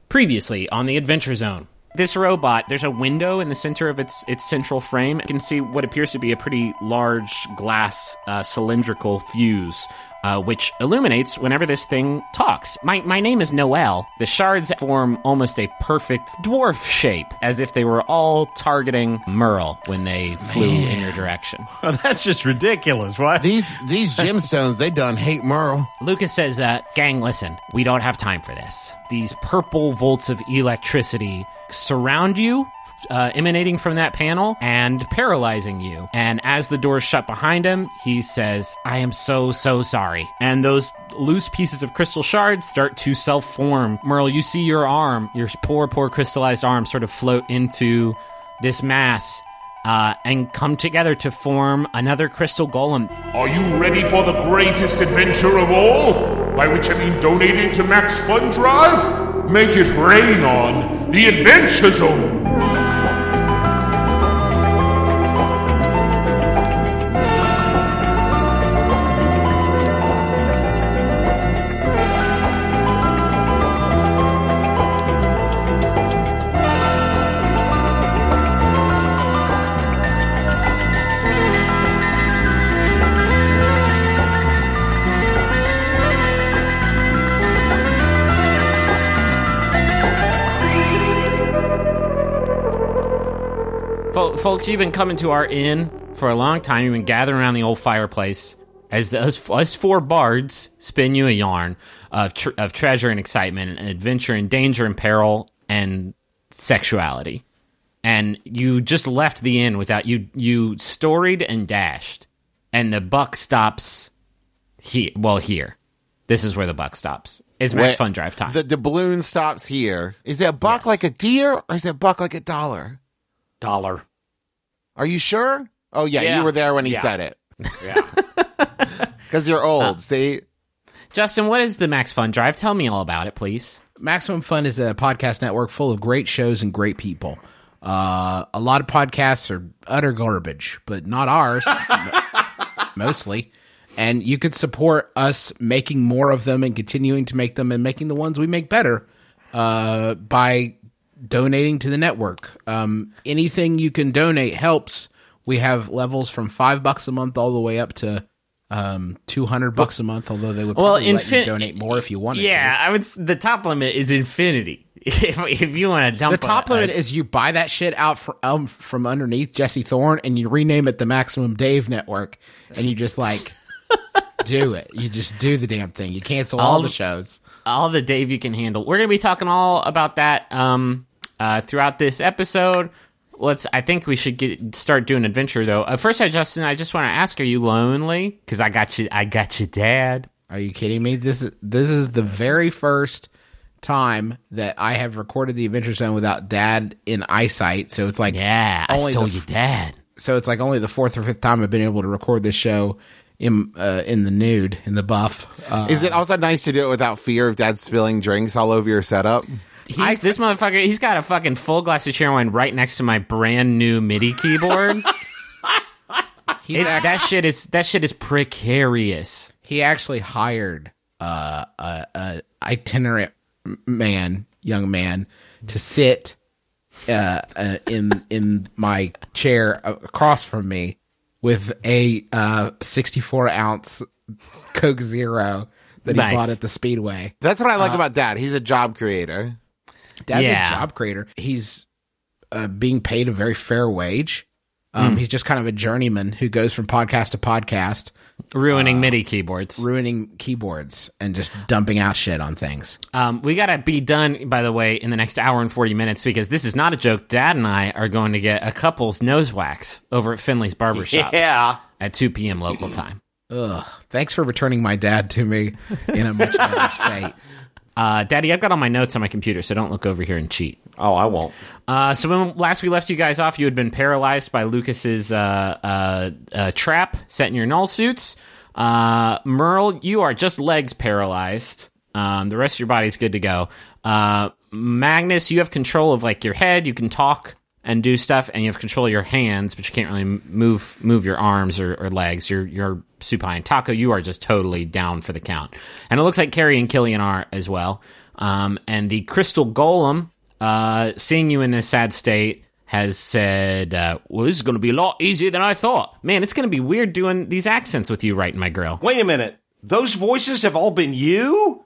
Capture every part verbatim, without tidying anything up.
Previously on the Adventure Zone. This robot, there's a window in the center of its its central frame. You can see what appears to be a pretty large glass uh, cylindrical fuse, uh, which illuminates whenever this thing talks. My my name is Noel. The shards form almost a perfect dwarf shape, as if they were all targeting Merle when they flew Man. in your direction. Oh, that's just ridiculous. What? These these gemstones, they done hate Merle. Lucas says, uh, gang, listen, we don't have time for this. These purple volts of electricity surround you, uh, emanating from that panel and paralyzing you. And as the doors shut behind him, he says, I am so, so sorry. And those loose pieces of crystal shards start to self-form. Merle, you see your arm, your poor, poor crystallized arm sort of float into this mass uh, and come together to form another crystal golem. Are you ready for the greatest adventure of all? By which I mean donating to Max Fun Drive? Make it rain on the Adventure Zone! Folks, you've been coming to our inn for a long time. You've been gathering around the old fireplace as us, us four bards spin you a yarn of, tr- of treasure and excitement and adventure and danger and peril and sexuality. And you just left the inn without... You you storied and dashed. And the buck stops here. Well, here. This is where the buck stops. It's Max Fun Drive time. The, the balloon stops here. Is it a buck yes. like a deer, or is it a buck like a dollar? Dollar. Are you sure? Oh, yeah, yeah. You were there when he yeah. said it. Yeah. Because you're old, uh, see? Justin, what is the Max Fun Drive? Tell me all about it, please. Maximum Fun is a podcast network full of great shows and great people. Uh, a lot of podcasts are utter garbage, but not ours, mostly. And you could support us making more of them and continuing to make them and making the ones we make better uh, by donating to the network. Um, anything you can donate helps. We have levels from five bucks a month all the way up to um, two hundred bucks a month. Although they would probably well, infin- let you donate more if you wanted. Yeah, to. I would. The top limit is infinity. if, if you want to dump, the top a, limit a, is you buy that shit out from um, from underneath Jesse Thorne and you rename it the Maximum Dave Network, and you just like do it. You just do the damn thing. You cancel all, all the shows. All the Dave you can handle. We're gonna be talking all about that. Um. Uh, throughout this episode, let's. I think we should get start doing adventure though. Uh, first, I Justin, I just want to ask: are you lonely? Because I got you. I got you, Dad. Are you kidding me? This is this is the very first time that I have recorded the Adventure Zone without Dad in eyesight. So it's like yeah, I stole the, you, Dad. So it's like only the fourth or fifth time I've been able to record this show in uh, in the nude, in the buff. Uh, is it also nice to do it without fear of Dad spilling drinks all over your setup? He's, I, this motherfucker, he's got a fucking full glass of cherry wine right next to my brand new MIDI keyboard. it, that shit is that shit is precarious. He actually hired uh, a, a itinerant man, young man, to sit uh, uh, in in my chair across from me with a uh, sixty-four ounce Coke Zero that nice. he bought at the Speedway. That's what I like uh, about Dad. He's a job creator. Dad's yeah. a job creator. He's uh, being paid a very fair wage. Um, mm. He's just kind of a journeyman who goes from podcast to podcast. Ruining uh, MIDI keyboards. Ruining keyboards and just dumping out shit on things. Um, we got to be done, by the way, in the next hour and forty minutes, because this is not a joke. Dad and I are going to get a couple's nose wax over at Finley's Barbershop yeah. at two p.m. local time. Ugh. Thanks for returning my dad to me in a much better state. Uh, Daddy, I've got all my notes on my computer, so don't look over here and cheat. Oh, I won't. Uh, so when last we left you guys off, you had been paralyzed by Lucas's uh, uh, uh, trap set in your null suits. Uh, Merle, you are just legs paralyzed. Um, the rest of your body's good to go. Uh, Magnus, you have control of like your head. You can talk and do stuff, and you have control of your hands, but you can't really move move your arms or, or legs. You're you're supine. Taco, you are just totally down for the count. And it looks like Carrie and Killian are as well. Um, and the crystal golem, uh, seeing you in this sad state, has said, uh, well, this is going to be a lot easier than I thought. Man, it's going to be weird doing these accents with you right in my grill. Wait a minute. Those voices have all been you?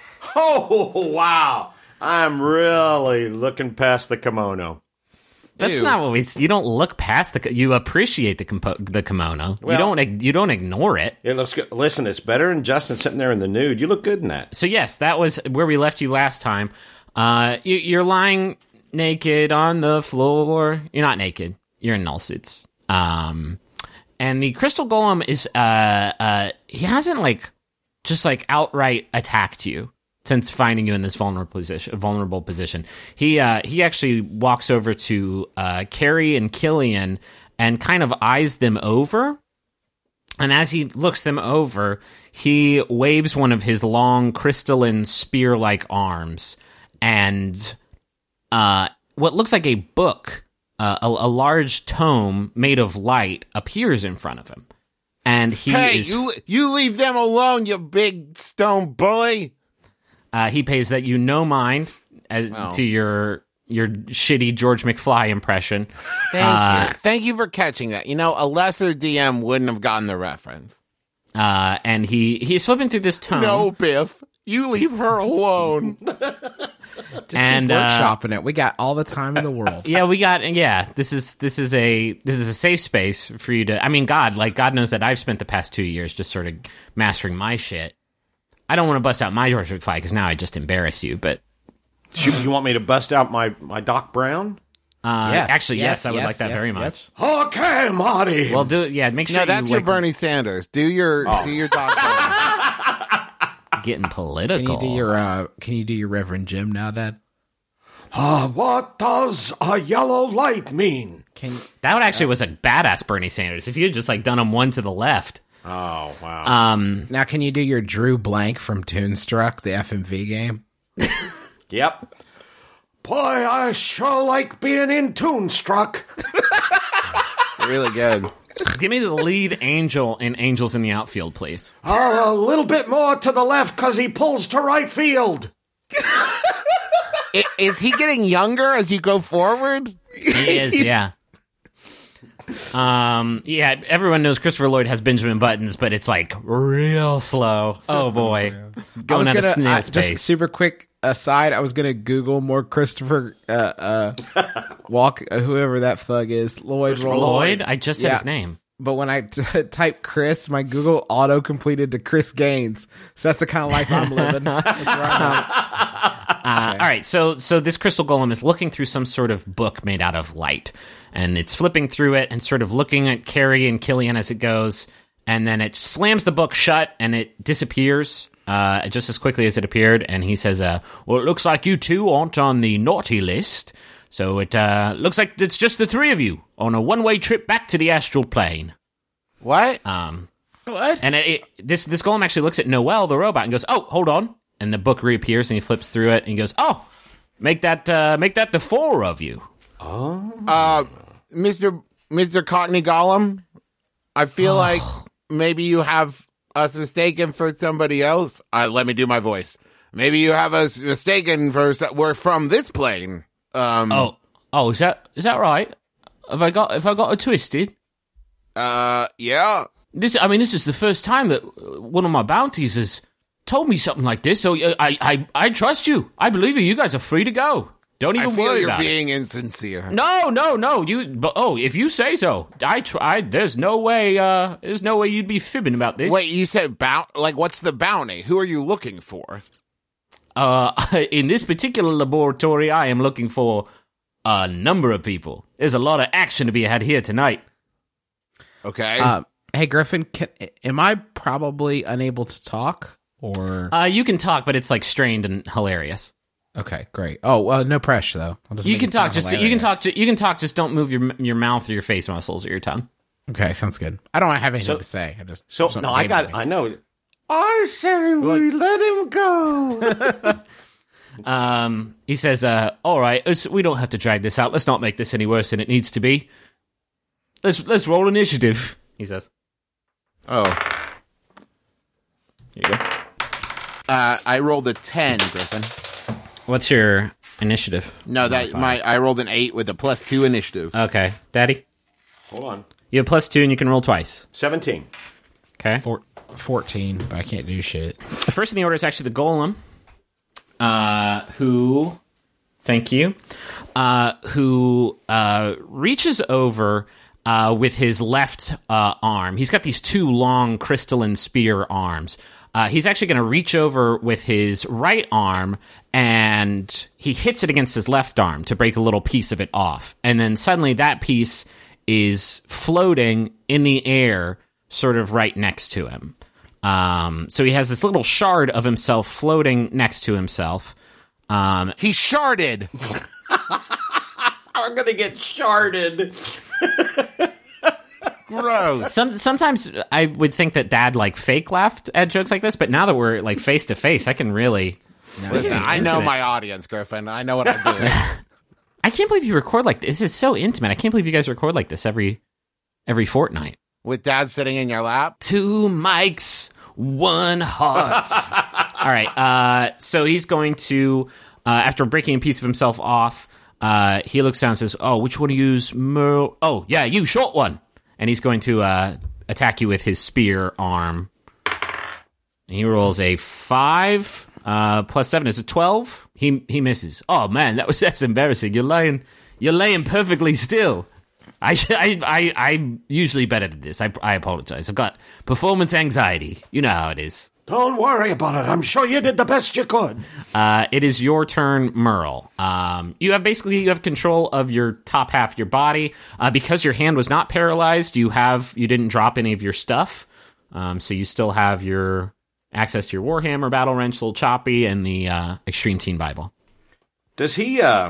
Oh, wow. I'm really looking past the kimono. That's Ew. not what we. You don't look past the. You appreciate the compo- the kimono. Well- you don't. You don't ignore it. It looks good. Listen, it's better than Justin sitting there in the nude. You look good in that. So yes, that was where we left you last time. Uh, you, you're lying naked on the floor. You're not naked. You're in null suits. Um, and the crystal golem is. Uh, uh, he hasn't like just like outright attacked you since finding you in this vulnerable position. Vulnerable position. He uh, he actually walks over to uh, Carrie and Killian and kind of eyes them over. And as he looks them over, he waves one of his long crystalline spear-like arms, and uh, what looks like a book, uh, a, a large tome made of light, appears in front of him. And he Hey, is. you you leave them alone, you big stone bully. Uh, he pays that you no mind as, Oh. to your your shitty George McFly impression. Thank Uh, you. Thank you for catching that. You know, a lesser D M wouldn't have gotten the reference. Uh, and he he's flipping through this tome. No, Biff. You leave her alone. Just And, keep uh, workshopping it. We got all the time in the world. Yeah, we got. Yeah, this is this is a this is a safe space for you to. I mean, God, like God knows that I've spent the past two years just sort of mastering my shit. I don't want to bust out my George McFly because now I just embarrass you. But Shoot, you want me to bust out my, my Doc Brown? uh, Yes, actually, yes, yes, I would yes, like that yes, very much. yes. Okay, Marty. Well, do it. Yeah, make sure No, you that's your like, Bernie Sanders. Do your do your doctor. getting political. Can you do your uh, Can you do your Reverend Jim now, Dad? Uh, what does a yellow light mean? Can That one actually was a badass Bernie Sanders. If you had just like done him one to the left. Oh, wow. Um, now can you do your Drew Blank from Toonstruck, the F M V game? Yep. Boy, I sure like being in Toonstruck. Really good. give me the lead angel in Angels in the Outfield, please. Uh, a little bit more to the left because he pulls to right field. I- Is he getting younger as you go forward? He is, yeah. Um, yeah, everyone knows Christopher Lloyd has Benjamin Buttons, but it's like real slow. Oh boy, I going was at a gonna I, snail's just pace. super quick aside. I was gonna Google more Christopher uh, uh, Walk, uh, whoever that thug is, Lloyd Roll. Lloyd, I just said Yeah. his name. But when I t- type Chris, my Google auto completed to Chris Gaines. So that's the kind of life I'm living. That's where I'm at. Uh, all right, so so this crystal golem is looking through some sort of book made out of light, and it's flipping through it and sort of looking at Carrie and Killian as it goes, and then it slams the book shut and it disappears uh, just as quickly as it appeared. And he says, uh, "Well, it looks like you two aren't on the naughty list, so it uh, looks like it's just the three of you on a one-way trip back to the astral plane." What? Um, what? And it, it, this this golem actually looks at Noel the robot and goes, "Oh, hold on." And the book reappears, and he flips through it, and he goes, "Oh, make that uh, make that the four of you." Uh, Mister Mister Cockney Gollum, I feel like maybe you have us mistaken for somebody else. Uh, let me do my voice. Maybe you have us mistaken for s- we're from this plane. Um, Oh, oh, is that is that right? Have I got have I got it twisted? uh, yeah. This, I mean, this is the first time that one of my bounties has told me something like this. So uh, I I I trust you. I believe you. You guys are free to go. Don't I even feel worry you're about it. being insincere. No, no, no. You, but, oh, if you say so, I try. There's no way. Uh, there's no way you'd be fibbing about this. Wait, you said bounty? Like, what's the bounty? Who are you looking for? Uh, in this particular laboratory, I am looking for a number of people. There's a lot of action to be had here tonight. Okay. Uh, hey, Griffin, can, am I probably unable to talk? Or Uh, you can talk, but it's like strained and hilarious. okay, great. Oh, well, no pressure though. I'll just You make can it sound talk, just you can hilarious. talk, ju- you can talk. Just don't move your your mouth or your face muscles or your tongue. Okay, sounds good. I don't have anything So- to say. I just So, something no, I came to got, me. I know. I say we let him go. Um, he says, uh, "All right, let's, we don't have to drag this out. Let's not make this any worse than it needs to be. Let's let's roll initiative." He says, oh. "Here you go." Uh, I rolled a ten, Griffin. What's your initiative? No, that my I rolled an eight with a plus two initiative. Okay, Daddy. Hold on. You have plus two, and you can roll twice. seventeen. Okay. Four, fourteen, but I can't do shit. The first in the order is actually the golem, uh, who, thank you, uh, who uh, reaches over uh, with his left uh, arm. He's got these two long crystalline spear arms. Uh, he's actually going to reach over with his right arm, and he hits it against his left arm to break a little piece of it off. And then suddenly that piece is floating in the air, sort of right next to him. Um, so he has this little shard of himself floating next to himself. Um, He sharded. I'm going to get sharded. Gross. some, sometimes I would think that Dad like fake laughed at jokes like this, but now that we're like face to face, I can really. Listen, I know intimate. my audience, Griffin. I know what I'm doing. I can't believe you record like this. This is so intimate. I can't believe you guys record like this every every fortnight. With Dad sitting in your lap. Two mics, one heart. All right. Uh, so he's going to, uh, after breaking a piece of himself off, uh, he looks down and says, "Oh, which one do you use, Merle? Oh, yeah, you, short one." And he's going to uh, attack you with his spear arm. And he rolls a five uh, plus seven is a twelve. He he misses. Oh man, that was that's embarrassing. You're laying you're laying perfectly still. I, sh- I, I, I'm usually better than this. I, I apologize. I've got performance anxiety. You know how it is. Don't worry about it. I'm sure you did the best you could. Uh, it is your turn, Merle. Um, you have basically you have control of your top half of your body uh, because your hand was not paralyzed. You have you didn't drop any of your stuff, um, so you still have your access to your Warhammer, Battle Wrench, Little Choppy, and the uh, Extreme Teen Bible. Does he, uh...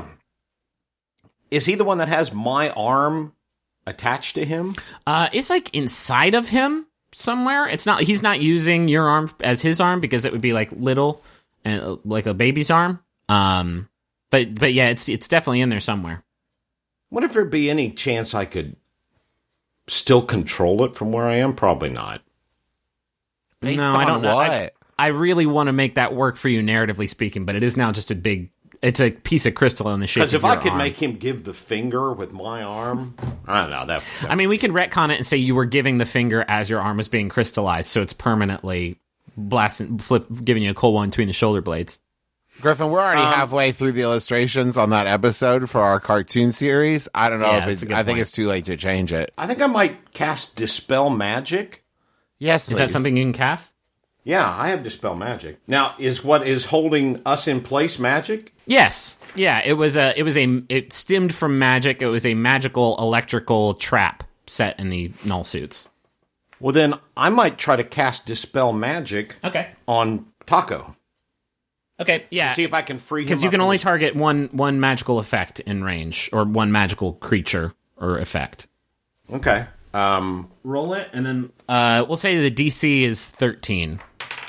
Is he the one that has my arm attached to him? Uh, it's like inside of him somewhere. It's not. He's not using your arm as his arm because it would be like little and uh, like a baby's arm. Um, but but yeah, it's it's definitely in there somewhere. What if there be any chance I could still control it from where I am? Probably not. Based no, I on don't know. I, what? I really want to make that work for you, narratively speaking, but it is now just a big. It's a piece of crystal in the shape of Because if your I could arm. make him give the finger with my arm, I don't know. That, that I mean, we can retcon it and say you were giving the finger as your arm was being crystallized, so it's permanently blasting, flip, giving you a cold one between the shoulder blades. Griffin, we're already Um, halfway through the illustrations on that episode for our cartoon series. I don't know Yeah, if that's it's. a good I think point. it's too late to change it. I think I might cast Dispel Magic. Yes, please. Is that something you can cast? Yeah, I have Dispel Magic. Now, is what is holding us in place magic? Yes. Yeah, it was a it was a it stemmed from magic. It was a magical electrical trap set in the null suits. Well, then I might try to cast Dispel Magic Okay. on Taco. Okay, yeah. See if I can free him Because you up can from only his- target one one magical effect in range, or one magical creature or effect. Okay. Um, Roll it, and then uh, we'll say the D C is thirteen.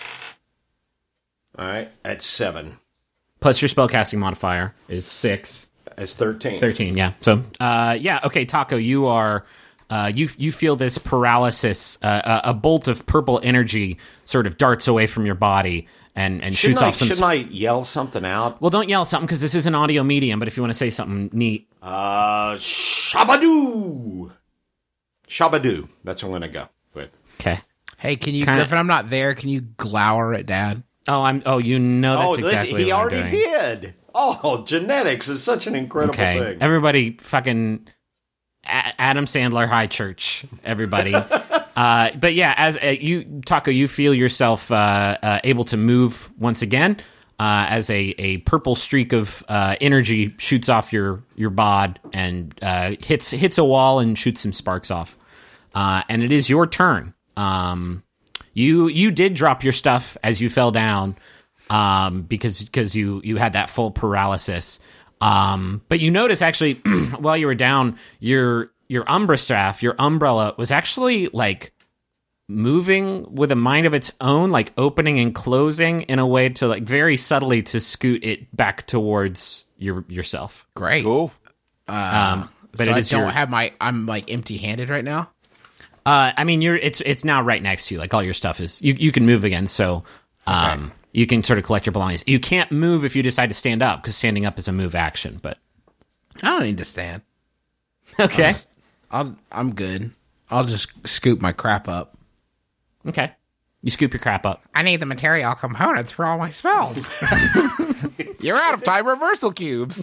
all right. At seven. Plus your spellcasting modifier is six. It's thirteen. thirteen, yeah. So, uh, yeah, okay, Taco, you are... Uh, you you feel this paralysis, uh, a, a bolt of purple energy sort of darts away from your body and, and shoots Shouldn't I, off some... shouldn't I yell something out? Well, don't yell something because this is an audio medium, but if you want to say something neat... Uh, Shabadoo! Shabadoo. That's what I'm going to go with. Okay. Hey, can you, Kinda- Griffin? I'm not there. Can you glower at Dad? Oh, I'm. Oh, you know that's oh, exactly he what already I'm doing. did. Oh, genetics is such an incredible Okay, thing. everybody, fucking A- Adam Sandler High Church, everybody. uh, but yeah, as uh, you, Taco, you feel yourself uh, uh, able to move once again uh, as a, a purple streak of uh, energy shoots off your your bod and uh, hits hits a wall and shoots some sparks off. Uh, and it is your turn. Um, you you did drop your stuff as you fell down. Um, because because you you had that full paralysis, um, but you notice actually while you were down, your your umbra staff, your umbrella was actually like moving with a mind of its own, like opening and closing in a way to like very subtly to scoot it back towards your yourself. Great. Cool. Um, but so it I is don't your, have my. I'm like empty-handed right now. uh, I mean, you're it's it's now right next to you. Like all your stuff is you you can move again. So. Um, You can sort of collect your belongings. You can't move if you decide to stand up, because standing up is a move action. But I don't need to stand. okay, I'll, just- I'll I'm good. I'll just scoop my crap up. okay. You scoop your crap up. I need the material components for all my spells. You're out of time reversal cubes.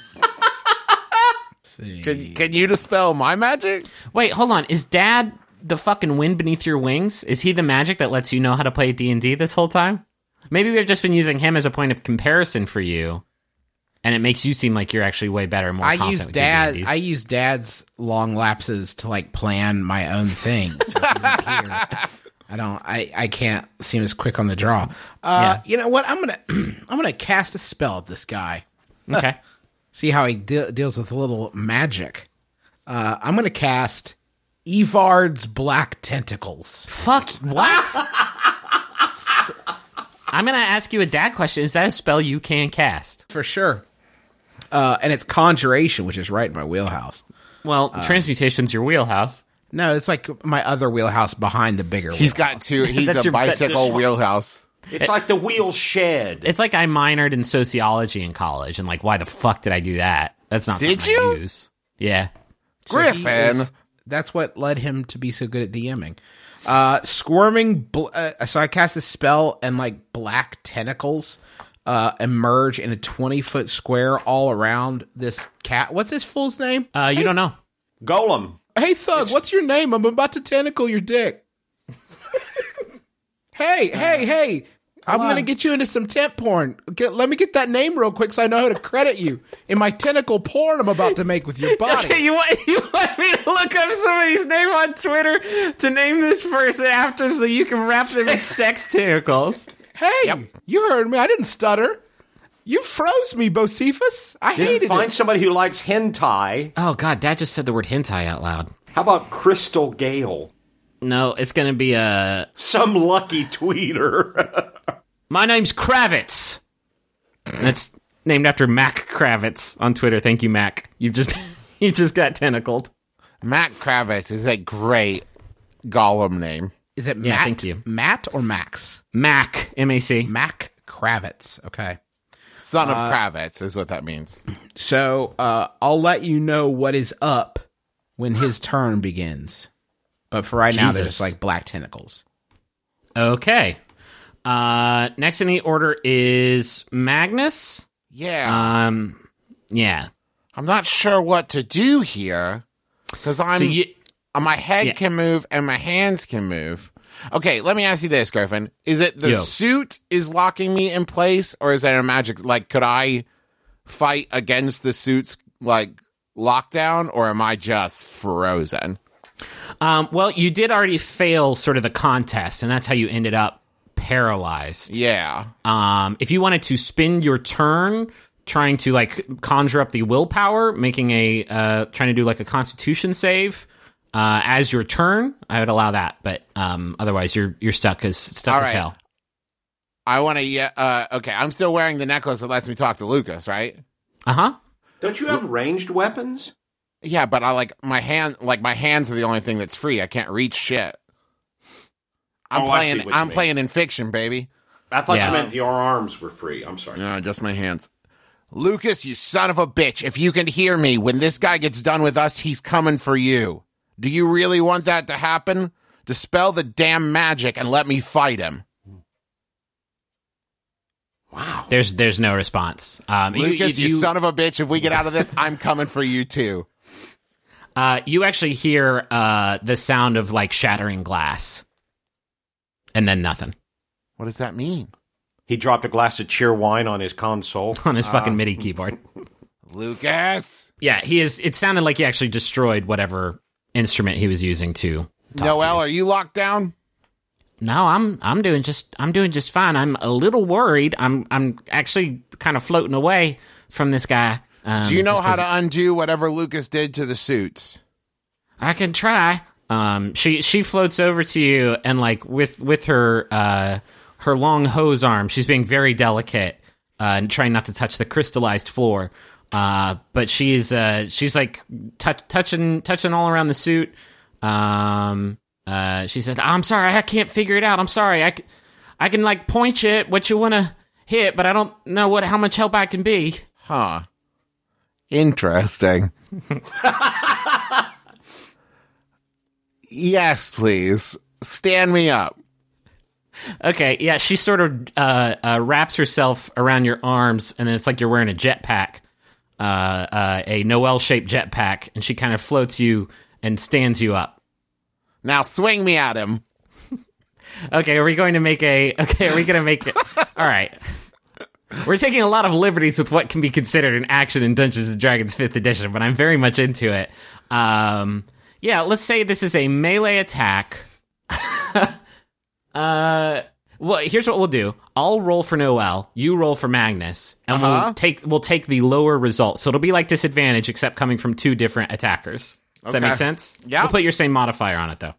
See. Can, can you dispel my magic? Wait, hold on. Is Dad the fucking wind beneath your wings? Is he the magic that lets you know how to play D and D this whole time? Maybe we've just been using him as a point of comparison for you, and it makes you seem like you're actually way better, more I confident use with your dad. D and Ds. I use Dad's long lapses to like plan my own things. So if he's not here, I don't. I, I can't seem as quick on the draw. Uh, Yeah. You know what? I'm gonna I'm gonna cast a spell at this guy. Okay. See how he de- deals with a little magic. Uh, I'm gonna cast Evard's Black Tentacles. Fuck, what? I'm going to ask you a dad question. Is that a spell you can cast? For sure. Uh, and it's Conjuration, which is right in my wheelhouse. Well, transmutation's your wheelhouse. No, it's like my other wheelhouse behind the bigger He's wheelhouse. got two. He's That's a your- bicycle that's- wheelhouse. It's like the wheel shed. It's like I minored in sociology in college, and like, why the fuck did I do that? That's not Did something I you? use. Yeah. So he Griffin. is- that's what led him to be so good at DMing. Uh, squirming. Bl- uh, so I cast a spell, and like black tentacles uh, emerge in a twenty foot square all around this cat. What's this fool's name? Uh, you don't know. Golem. Hey, Thug, what's your name? I'm about to tentacle your dick. hey, hey, hey. I'm going to get you into some temp porn. Get, let me get that name real quick so I know how to credit you in my tentacle porn I'm about to make with your body. Okay, you want you want me to look up somebody's name on Twitter to name this person after, so you can wrap them in sex tentacles? Hey, you heard me. I didn't stutter. You froze me, Bocephus. I hated Find it. somebody who likes hentai. Oh God, Dad just said the word hentai out loud. How about Crystal Gale? No, it's gonna be a. Some lucky tweeter. My name's Kravitz. That's named after Mac Kravitz on Twitter. Thank you, Mac. You just you just got tentacled. Matt Kravitz is a great Gollum name. Is it Yeah, Matt? thank you. Matt or Max? Mac, M A C. Mac Kravitz. Okay. Son of Kravitz is what that means. So uh, I'll let you know what is up when his turn begins. But for right now, Jesus. there's like black tentacles. Okay. Uh, next in the order is Magnus. Yeah. Um, yeah. I'm not sure what to do here because I'm So you, uh, my head Yeah. can move and my hands can move. Okay, let me ask you this, Griffin. Is it the Yo. suit is locking me in place, or is there a magic? Like, could I fight against the suit's like lockdown, or am I just frozen? um, well, you did already fail sort of the contest, and that's how you ended up paralyzed. Yeah. Um, if you wanted to spend your turn trying to like conjure up the willpower, making a uh, trying to do like a Constitution save uh, as your turn, I would allow that. But um, otherwise, you're you're stuck as stuck All as right. hell. I want to. Yeah. Uh, okay, I'm still wearing the necklace that lets me talk to Lucas, right? Uh huh. Don't you have ranged weapons? Yeah, but I like my hand. Like my hands are the only thing that's free. I can't reach shit. I'm Oh, I see playing. what you I'm mean. playing in fiction, baby. I thought Yeah. you meant your arms were free. I'm sorry. No, just my hands. Lucas, you son of a bitch! If you can hear me, when this guy gets done with us, he's coming for you. Do you really want that to happen? Dispel the damn magic and let me fight him. Wow. There's there's no response. Um, you- Lucas, you, you, son of a bitch! If we get out of this, I'm coming for you too. uh, you actually hear uh, the sound of like shattering glass, and then nothing What does that mean? He dropped a glass of cheer wine on his console. on his fucking MIDI keyboard. Lucas, Yeah, he is. It sounded like he actually destroyed whatever instrument he was using to. talk Noel, to you. are you locked down? No, I'm I'm doing just I'm doing just fine. I'm a little worried. I'm I'm actually kind of floating away from this guy. Um, Do you know just how 'cause to undo whatever Lucas did to the suits? I can try. Um, she she floats over to you and like with with her uh her long hose arm, she's being very delicate uh, and trying not to touch the crystallized floor. Uh, but she's uh she's like touch, touching touching all around the suit. Um, uh, she said, "I'm sorry, I can't figure it out. I'm sorry. I, c- I can like point you at what you want to hit, but I don't know what how much help I can be. Huh. Interesting. Yes, please. Stand me up. Okay, yeah, she sort of uh, uh, wraps herself around your arms, and then it's like you're wearing a jetpack, uh, uh, a Noel-shaped jetpack, and she kind of floats you and stands you up. Now swing me at him. Okay, are we going to make a... Okay, are we going to make it... All right. We're taking a lot of liberties with what can be considered an action in Dungeons and Dragons fifth edition, but I'm very much into it. Um, yeah, let's say this is a melee attack... Uh, well, here's what we'll do. I'll roll for Noel, you roll for Magnus, and Uh-huh. we'll take we'll take the lower result. So it'll be like disadvantage, except coming from two different attackers. Does that Okay. make sense? Yeah. We'll put your same modifier on it, though.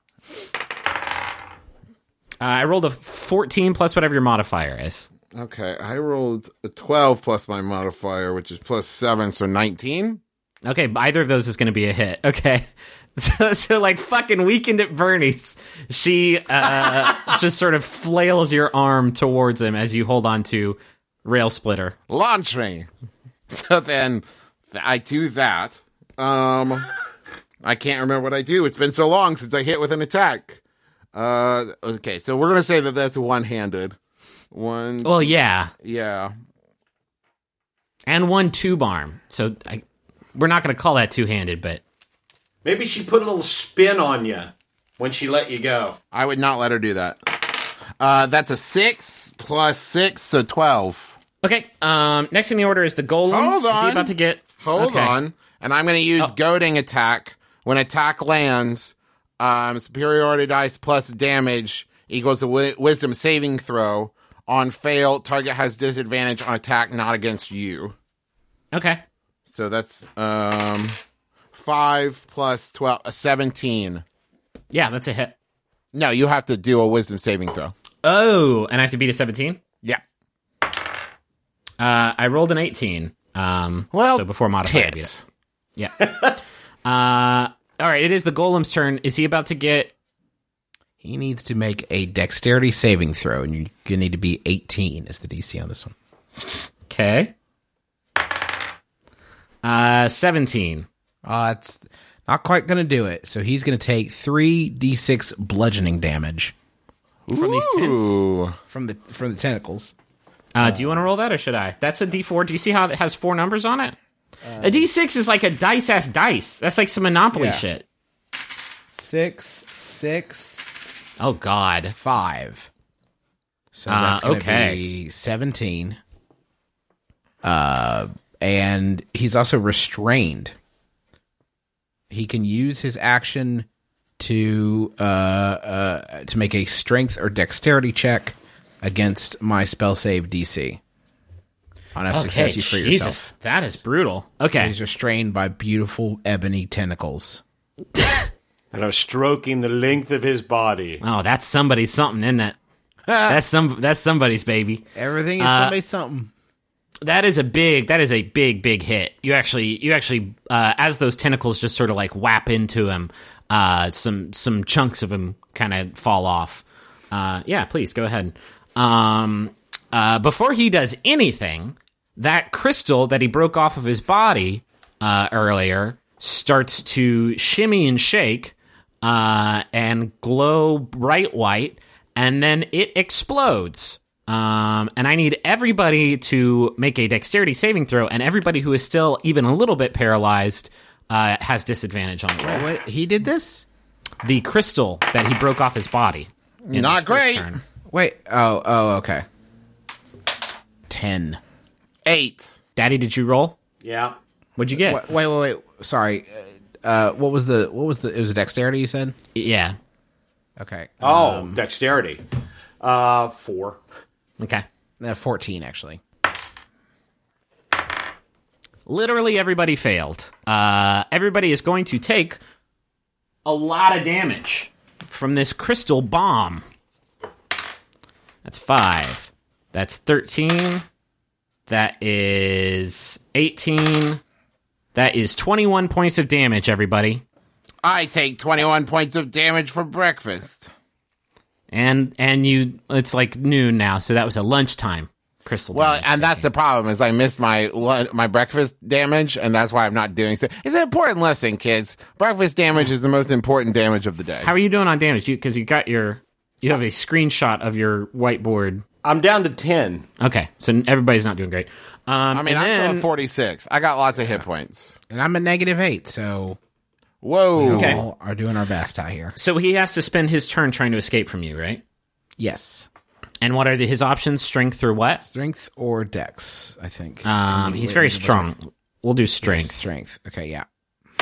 Uh, I rolled a fourteen plus whatever your modifier is. Okay, I rolled a twelve plus my modifier, which is plus seven, so nineteen. Okay, either of those is going to be a hit. Okay. So, so like fucking Weekend at Bernie's, she uh, just sort of flails your arm towards him as you hold on to Rail Splitter. Launch me. So then th- I do that. Um, I can't remember what I do. It's been so long since I hit with an attack. Uh, okay, so we're going to say that that's one-handed. One, Well, yeah. yeah. And one tube arm. So I, we're not going to call that two-handed, but... Maybe she put a little spin on you when she let you go. I would not let her do that. Uh, that's a six plus six, so twelve. Okay, um, next in the order is the Golem. Hold Is he on. about to get... Hold Okay. on. And I'm going to use Oh. goading attack. When attack lands, um, superiority dice plus damage equals a wi- wisdom saving throw. On fail, target has disadvantage on attack, not against you. Okay. So that's um, five plus twelve, uh, seventeen. Yeah, that's a hit. No, you have to do a wisdom saving throw. Oh, and I have to beat a seventeen? Yeah. Uh, I rolled an eighteen. Um, Well, so before modifier, I beat tits. it. Yeah. uh, all right, it is the Golem's turn. Is he about to get... He needs to make a dexterity saving throw, and you're going to need to be eighteen as the D C on this one. Okay. Uh, seventeen. Uh, it's not quite going to do it, so he's going to take three d six bludgeoning damage From these tents. Ooh. from the from the tentacles. Uh, do you want to roll that, or should I? That's a D four. Do you see how it has four numbers on it? A D six is like a dice-ass dice. That's like some Monopoly Yeah. shit. Six, six, Oh, God. five. So Uh, that's going to okay. be seventeen. Uh, and he's also restrained. He can use his action to uh, uh, to make a strength or dexterity check against my spell save D C. On a success, you free Jesus. yourself. That is brutal. Okay. He's restrained by beautiful ebony tentacles. And are stroking the length of his body. Oh, that's somebody's something, isn't it? that's some. That's somebody's baby. Everything is Uh, somebody something. That is a big. That is a big, big hit. You actually, you actually, uh, as those tentacles just sort of like whap into him, uh, some some chunks of him kind of fall off. Uh, yeah, please go ahead. Um, uh, before he does anything, that crystal that he broke off of his body uh, earlier starts to shimmy and shake uh, and glow bright white, and then it explodes. Um, and I need everybody to make a dexterity saving throw, and everybody who is still even a little bit paralyzed uh, has disadvantage on the roll. What, he did this? The crystal that he broke off his body. in Not his first great. turn. Wait. Oh. Oh. Okay. Ten. Eight. Daddy, did you roll? Yeah. What'd you get? Wait. Wait. Wait. wait. Sorry. Uh, what was the? What was the? It was a dexterity. You said. Yeah. Okay. Oh, Um, dexterity. Uh, four. Okay. uh, fourteen actually. Literally everybody failed. Uh, everybody is going to take a lot of damage from this crystal bomb. That's five. That's thirteen. That is eighteen. That is twenty-one points of damage, everybody. I take twenty-one points of damage for breakfast. And and you, it's like noon now, so that was a lunchtime crystal Well, damage and that's taking. the problem is I missed my lun- my breakfast damage, and that's why I'm not doing so. It's an important lesson, kids. Breakfast damage is the most important damage of the day. How are you doing on damage? You Because you got your, you have a screenshot of your whiteboard. I'm down to ten. Okay, so everybody's not doing great. Um, I mean, and I'm still then- at forty-six. I got lots of hit points. And I'm a negative eight, so Whoa. we Okay. all are doing our best out here. So he has to spend his turn trying to escape from you, right? Yes. And what are the, his options? Strength or what? Strength or dex, I think. Um, he's very strong. We'll do strength. Strength. Okay, yeah.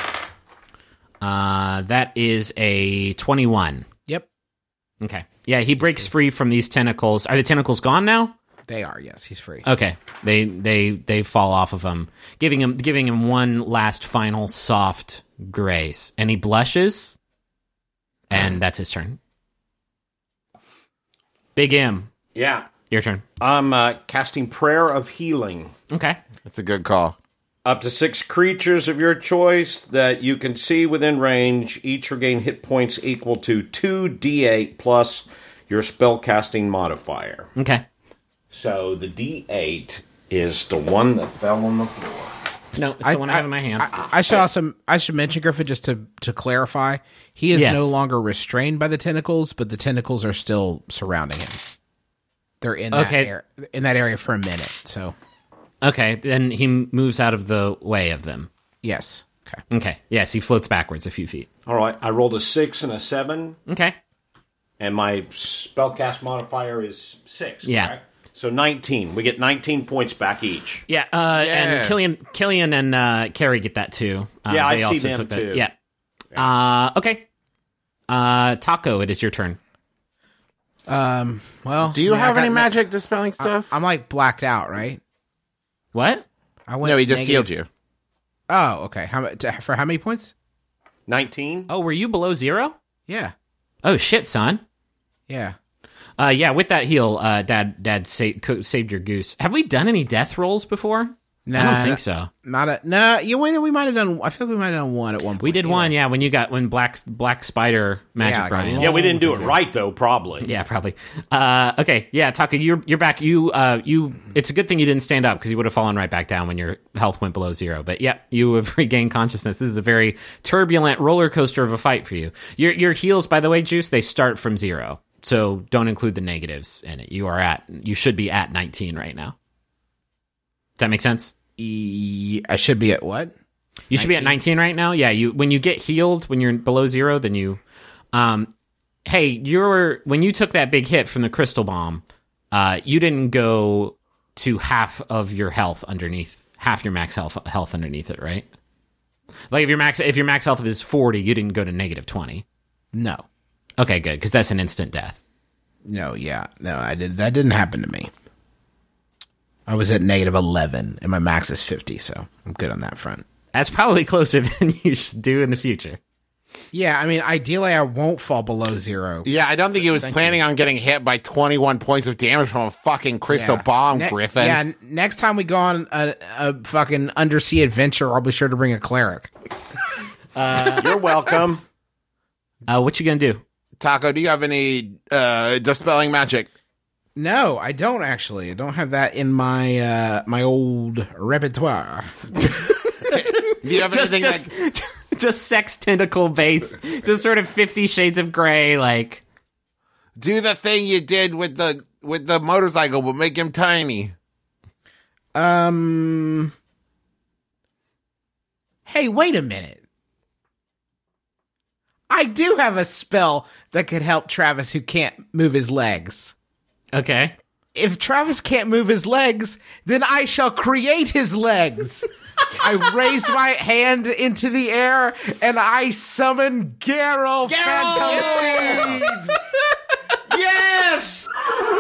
Uh, that is a twenty-one. Yep. Okay. Yeah, he breaks free from these tentacles. Are the tentacles gone now? They are, yes. He's free. Okay. They they they fall off of him, giving him giving him one last final soft grace, and he blushes, and that's his turn. Big M, Yeah. your turn. I'm uh, casting Prayer of Healing. Okay. That's a good call. Up to six creatures of your choice that you can see within range each regain hit points equal to two d eight plus your spellcasting modifier. Okay. So the d eight is the one that fell on the floor. No, it's the one I, have in my hand. I, I should also I should mention, Griffin, just to to clarify, he is Yes. no longer restrained by the tentacles, but the tentacles are still surrounding him. They're in that Okay. area, in that area for a minute. So Okay, then he moves out of the way of them. yes, okay. Okay. Yes, he floats backwards a few feet. All right, I rolled a six and a seven, Okay. and my spellcast modifier is six. Yeah. correct? So nineteen. We get nineteen points back each. Yeah, uh, Yeah. and Killian, Killian and uh, Carrie get that too. Uh, Yeah, I they see also them took that. too. Yeah. Uh, okay. Uh, Taco, it is your turn. Um, well, Do you yeah, I have got any ne- magic dispelling stuff? I'm like blacked out, right? What? I went no, he just negative- healed you. Oh, okay. How mu- t- for how many points? nineteen? Oh, were you below zero? Yeah, Oh shit, son. yeah. Uh, yeah, with that heal, uh, Dad, Dad sa- co- saved your goose. Have we done any death rolls before? Nah, I don't think so. Not a no. You wait. We might have done. I feel like we might have done one at one point. We did one, yeah, when you got when Black Black Spider magic Yeah, like a Ryan. long- Yeah, we didn't do it right though. Probably. Yeah, probably. Uh, okay, yeah, Taco, you're you're back. You uh, you. It's a good thing you didn't stand up because you would have fallen right back down when your health went below zero. But yeah, you have regained consciousness. This is a very turbulent roller coaster of a fight for you. Your your heals, by the way, Juice, they start from zero, so don't include the negatives in it. You are at. You should be at nineteen right now. Does that make sense? E- I should be at what? You should be at nineteen right now. Yeah, you when you get healed when you're below zero, then you um hey, you're when you took that big hit from the crystal bomb, uh you didn't go to half of your health underneath half your max health health underneath it, right? Like if your max if your max health is forty, you didn't go to negative twenty. No, Okay, good, cuz that's an instant death. no, yeah, no. I did. That didn't happen to me. I was at negative eleven, and my max is fifty, so I'm good on that front. That's probably closer than you should do in the future. Yeah, I mean, ideally, I won't fall below zero. Yeah, I don't think he was planning on getting hit by twenty-one points of damage from a fucking crystal Yeah. bomb, Ne- Griffin. Yeah, n- next time we go on a, a fucking undersea adventure, I'll be sure to bring a cleric. You're welcome. Uh what you going to do? Taco, do you have any uh, dispelling magic? No, I don't actually. I don't have that in my uh, my old repertoire. Do you have Just anything just that... just sex tentacle based. Just sort of fifty shades of gray like Do the thing you did with the with the motorcycle, but make him tiny. Um. Hey, wait a minute. I do have a spell that could help Travis who can't move his legs. okay. If Travis can't move his legs, then I shall create his legs. I raise my hand into the air and I summon Geralt Phantom Steed. Yes.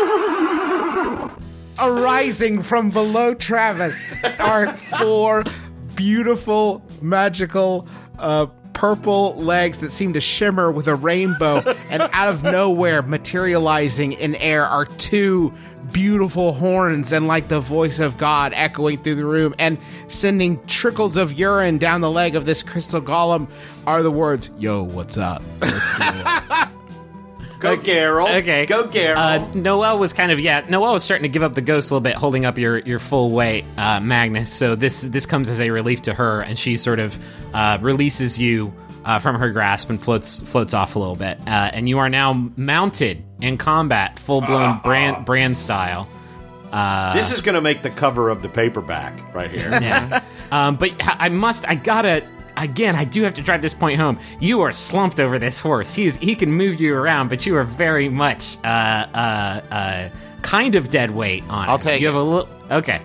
Arising from below Travis are four beautiful, magical, uh, purple legs that seem to shimmer with a rainbow, and out of nowhere, materializing in air, are two beautiful horns, and like the voice of God echoing through the room and sending trickles of urine down the leg of this crystal golem are the words, "Yo, what's up? Let's do it." Go, Geralt. Okay. Go, Geralt. Uh, Noelle was kind of, yeah, Noelle was starting to give up the ghost a little bit, holding up your, your full weight, uh, Magnus. So this this comes as a relief to her, and she sort of uh, releases you uh, from her grasp and floats floats off a little bit. Uh, and you are now mounted in combat, full-blown Uh-oh. brand, brand style. Uh, this is going to make the cover of the paperback right here. yeah. um, but I must, I gotta... Again, I do have to drive this point home. You are slumped over this horse. He is, he can move you around, but you are very much uh, uh, uh, kind of dead weight on I'll it. take you it. have a little. Okay.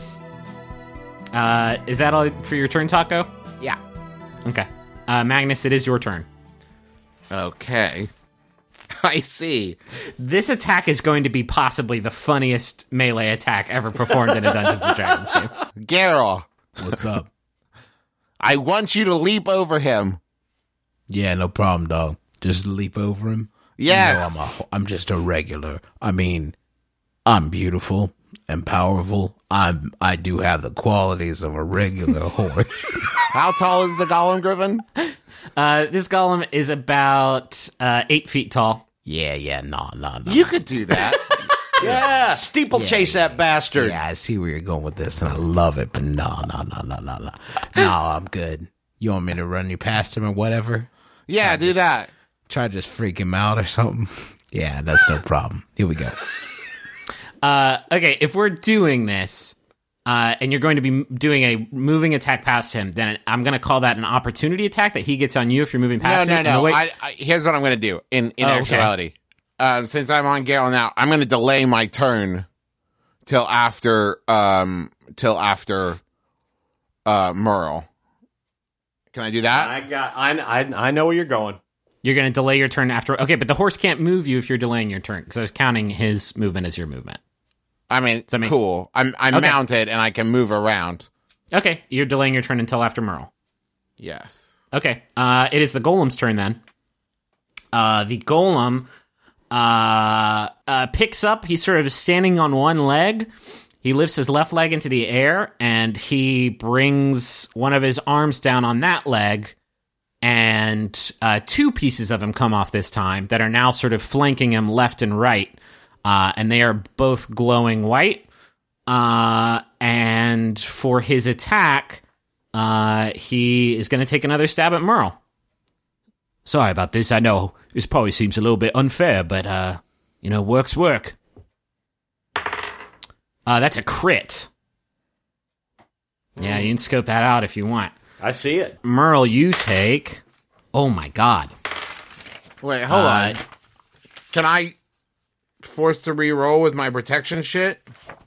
Uh, is that all for your turn, Taco? Yeah. Okay. Uh, Magnus, it is your turn. Okay. I see. This attack is going to be possibly the funniest melee attack ever performed in a Dungeons and Dragons game. Geralt, What's up? I want you to leap over him. Yeah, no problem, dog. Just leap over him. Yes. You know, I'm, a, I'm just a regular. I mean, I'm beautiful and powerful. I'm. I do have the qualities of a regular horse. How tall is the Golem Griffin? Uh, this golem is about uh, eight feet tall. Yeah, yeah, no, no, no. You could do that. Yeah, steeplechase that bastard. Yeah, I see where you're going with this, and I love it. But no, no, no, no, no, no. No, I'm good. You want me to run you past him or whatever? Yeah, do that. Try to just freak him out or something? Yeah, that's no problem. Here we go. Uh, okay, if we're doing this, uh, and you're going to be doing a moving attack past him, then I'm going to call that an opportunity attack that he gets on you if you're moving No, past no, him. no. Wait, I, I, here's what I'm going to do in, in Oh, okay. actuality. Um, since I'm on Geralt now, I'm going to delay my turn till after um, till after uh, Merle. Can I do that? I got. I, I I know where you're going. you're going to delay your turn after. Okay, but the horse can't move you if you're delaying your turn because I was counting his movement as your movement. I mean, that make- cool. I'm I'm Okay. mounted and I can move around. Okay, you're delaying your turn until after Merle. Yes. Okay, uh, it is the golem's turn then. Uh, the golem uh, uh, picks up. He's sort of standing on one leg. He lifts his left leg into the air, and he brings one of his arms down on that leg, and uh, two pieces of him come off this time that are now sort of flanking him left and right, uh, and they are both glowing white. Uh, and for his attack, uh, he is going to take another stab at Merle. Sorry about this. I know this probably seems a little bit unfair, but, uh, you know, work's work. Uh, that's a crit. Yeah, you can scope that out if you want. I see it. Merle, you take... Oh, my God. Wait, hold Uh, on. Can I force to re-roll with my protection shit?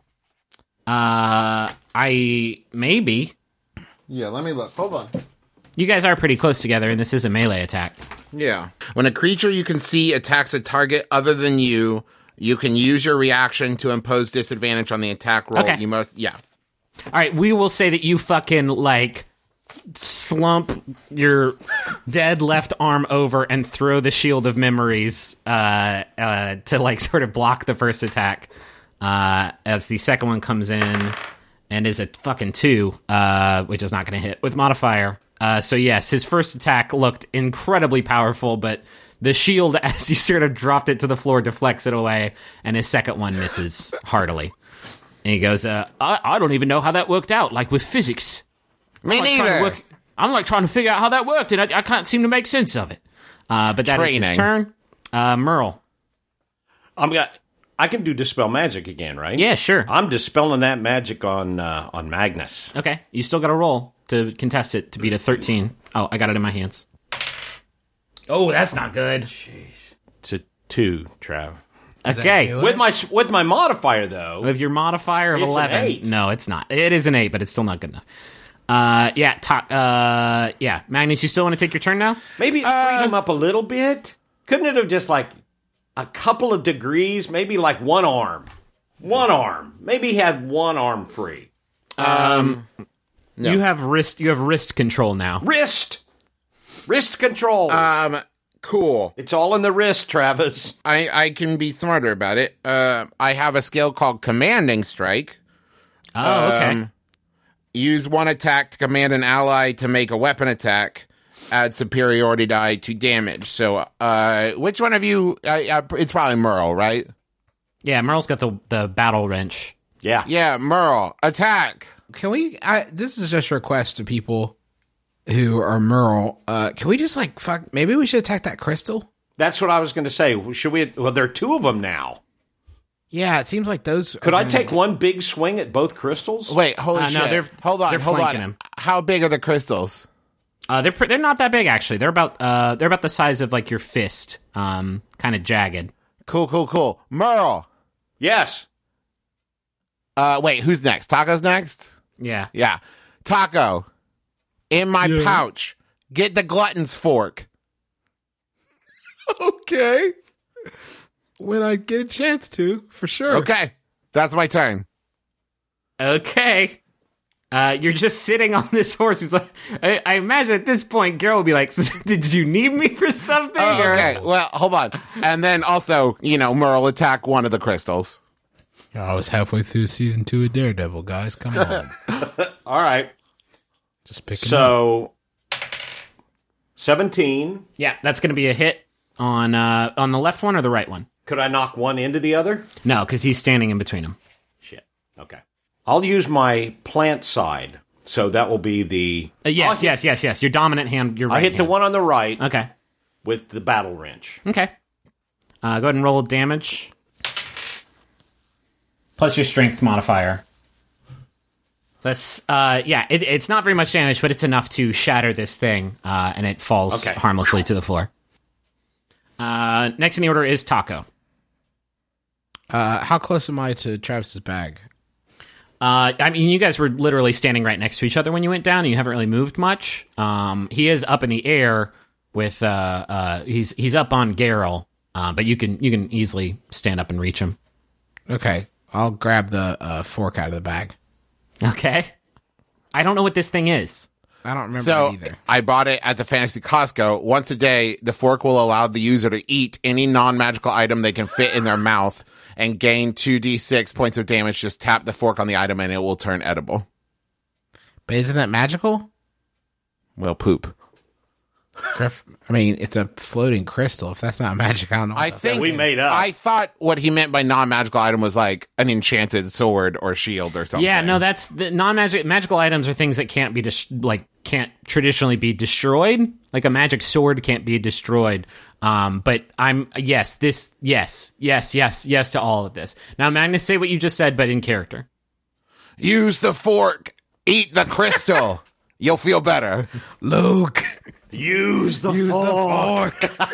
Uh, I... Maybe. Yeah, let me look. Hold on. You guys are pretty close together, and this is a melee attack. Yeah. When a creature you can see attacks a target other than you, you can use your reaction to impose disadvantage on the attack roll. Okay. You must, yeah. All right, we will say that you fucking, like, slump your dead left arm over and throw the Shield of Memories uh, uh, to, like, sort of block the first attack uh, as the second one comes in and is a fucking two, uh, which is not going to hit with modifier. Uh, so, yes, his first attack looked incredibly powerful, but the shield, as he sort of dropped it to the floor, deflects it away, and his second one misses heartily. And he goes, uh, I, I don't even know how that worked out, like with physics. Me I'm like trying to neither. work- I'm like trying to figure out how that worked, and I, I can't seem to make sense of it. Uh, but that is Training. his turn. Uh, Merle. I'm got. I can do dispel magic again, right? Yeah, sure. I'm dispelling that magic on uh, on Magnus. Okay, you still got to roll to contest it to beat a thirteen. Oh, I got it in my hands. Oh, that's not good. It's a two, Trav. Okay, do it? With my with my modifier though. with your modifier of It's an eleven. eight. No, it's not. It is an eight, but it's still not good enough. Uh, yeah, ta- uh, yeah. Magnus, you still want to take your turn now? Maybe it freed him up a little bit. Couldn't it have just like a couple of degrees? Maybe like one arm, one arm. Maybe he had one arm free. Um, No. You have wrist. You have wrist control now. Wrist, wrist control. um, cool. it's all in the wrist, Travis. I, I can be smarter about it. Uh, I have a skill called Commanding Strike. Oh, okay. Um, Use one attack to command an ally to make a weapon attack. add superiority die to damage. So, uh, which one of you? Uh, uh, it's probably Merle, right? Yeah, Merle's got the the battle wrench. Yeah. Yeah, Merle, attack. Can we? I, this is just a request to people who are Merle. Uh, can we just like fuck? Maybe we should attack that crystal. That's what I was going to say. Should we? Well, there are two of them now. Yeah, it seems like those. Could are I gonna take get- one big swing at both crystals? Wait, holy Uh, shit! no, they're- hold on, they're hold on. flanking him. How big are the crystals? Uh, they're pr- they're not that big actually. They're about uh they're about the size of like your fist, um, kind of jagged. Cool, cool, cool. Merle. Yes. Uh, wait, who's next? Taco's next. Yeah. Yeah, Taco. In my pouch, get the glutton's fork. Okay. When I get a chance to, for sure. Okay, that's my turn. Okay. Uh, you're just sitting on this horse. Who's like, I, I imagine at this point, Garrett will be like, "Did you need me for something?" Oh, Or- okay, well, hold on. And then also, you know, Merle attack one of the crystals. I was halfway through season two of Daredevil, guys. Come on. All right. Just pick it up. So, seventeen. Yeah, that's going to be a hit on uh on the left one or the right one. Could I knock one into the other? No, because he's standing in between them. Shit. Okay. I'll use my plant side. So that will be the... Uh, yes, I'll hit- yes, yes, yes. Your dominant hand. Your right I hit the hand. one on the right Okay. with the battle wrench. Okay. Uh, go ahead and roll damage. Plus your strength modifier. That's, uh, yeah, it, it's not very much damage, but it's enough to shatter this thing, uh, and it falls Okay. harmlessly to the floor. Uh, next in the order is Taco. Uh, how close am I to Travis's bag? Uh, I mean, you guys were literally standing right next to each other when you went down, and you haven't really moved much. Um, he is up in the air with, uh, uh, he's, he's up on Garrel, uh, but you can, you can easily stand up and reach him. Okay. I'll grab the uh, fork out of the bag. Okay. I don't know what this thing is. I don't remember So either. I bought it at the Fantasy Costco. Once a day, the fork will allow the user to eat any non-magical item they can fit in their mouth and gain two d six points of damage. Just tap the fork on the item and it will turn edible. But isn't that magical? Well, poop. Griff, I mean, it's a floating crystal. If that's not magic, I don't know. I what think we made up. I thought what he meant by non-magical item was like an enchanted sword or shield or something. Yeah, no, that's the non-magic magical items are things that can't be dis- like can't traditionally be destroyed. Like a magic sword can't be destroyed. Um, but I'm yes, this yes, yes, yes, yes to all of this. Now, Magnus, say what you just said, but in character. Use the fork. Eat the crystal. You'll feel better. Luke. Use the fork.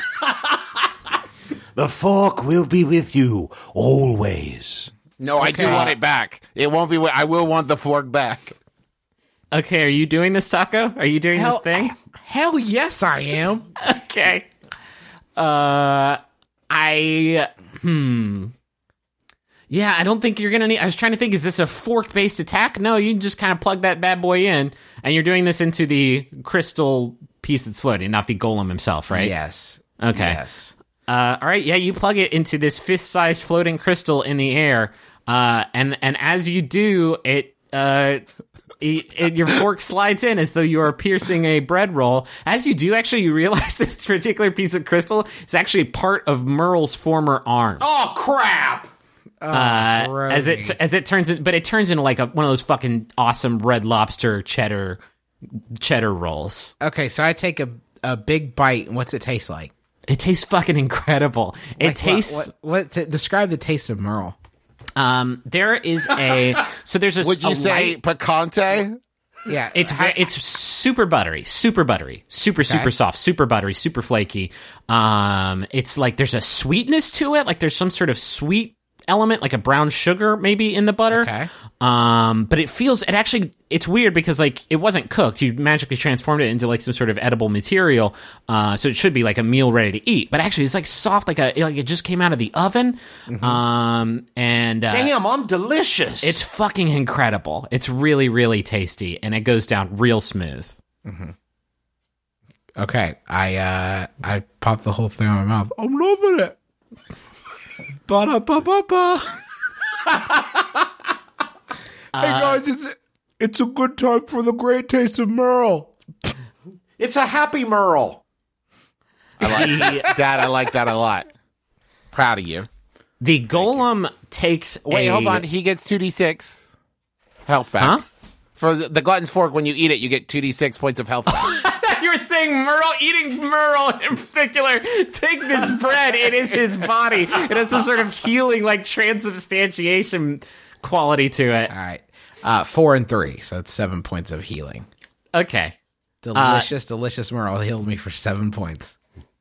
The fork will be with you always. No, I do Okay. want it back. It won't be. I will want the fork back. Okay, are you doing this, Taco? Are you doing Hell, this thing? Hell yes, I am. Okay. Uh, I hmm. Yeah, I don't think you're gonna need. I was trying to think, is this a fork-based attack? No, you just kind of plug that bad boy in, and you're doing this into the crystal piece that's floating, not the golem himself, right? Yes. Okay. Yes. Uh, all right. Yeah, you plug it into this fist-sized floating crystal in the air, uh, and and as you do, it uh. It, it, your fork slides in as though you are piercing a bread roll. As you do, actually, you realize this particular piece of crystal is actually part of Merle's former arm. Oh, crap! uh, Brody. as it as it turns, in, but it turns into like a, one of those fucking awesome Red Lobster cheddar cheddar rolls. Okay, so I take a, a big bite, and what's it taste like? It tastes fucking incredible. It Like, tastes. What, what, what to, describe the taste of Merle. Um, there is a so there's a. Would you a say light- picante? Yeah, It's very, it's super buttery, super buttery, super super soft, super buttery, super flaky. Um, it's like there's a sweetness to it, like there's some sort of sweet element, like a brown sugar maybe in the butter. Okay. Um, but it feels it actually it's weird because like it wasn't cooked. You magically transformed it into like some sort of edible material. Uh, so it should be like a meal ready to eat. But actually, it's like soft, like a like it just came out of the oven. Mm-hmm. Um, and uh, Damn, I'm delicious. it's fucking incredible. It's really, really tasty, and it goes down real smooth. Okay, I uh, I popped the whole thing in my mouth. I'm loving it. Ba-da-ba-ba-ba. Hey guys, it's it's a good time for the great taste of Merle. It's a happy Merle. I like Dad, I like that a lot. Proud of you. The golem takes Wait, a... hold on. He gets two d six health back. Huh? For the, the glutton's fork, when you eat it, you get two d six points of health back. You were saying Merle, eating Merle in particular. Take this bread. It is his body. It has some sort of healing, like transubstantiation quality to it. All right. Uh, four and three, so it's seven points of healing. Okay. Delicious, uh, delicious Merle healed me for seven points.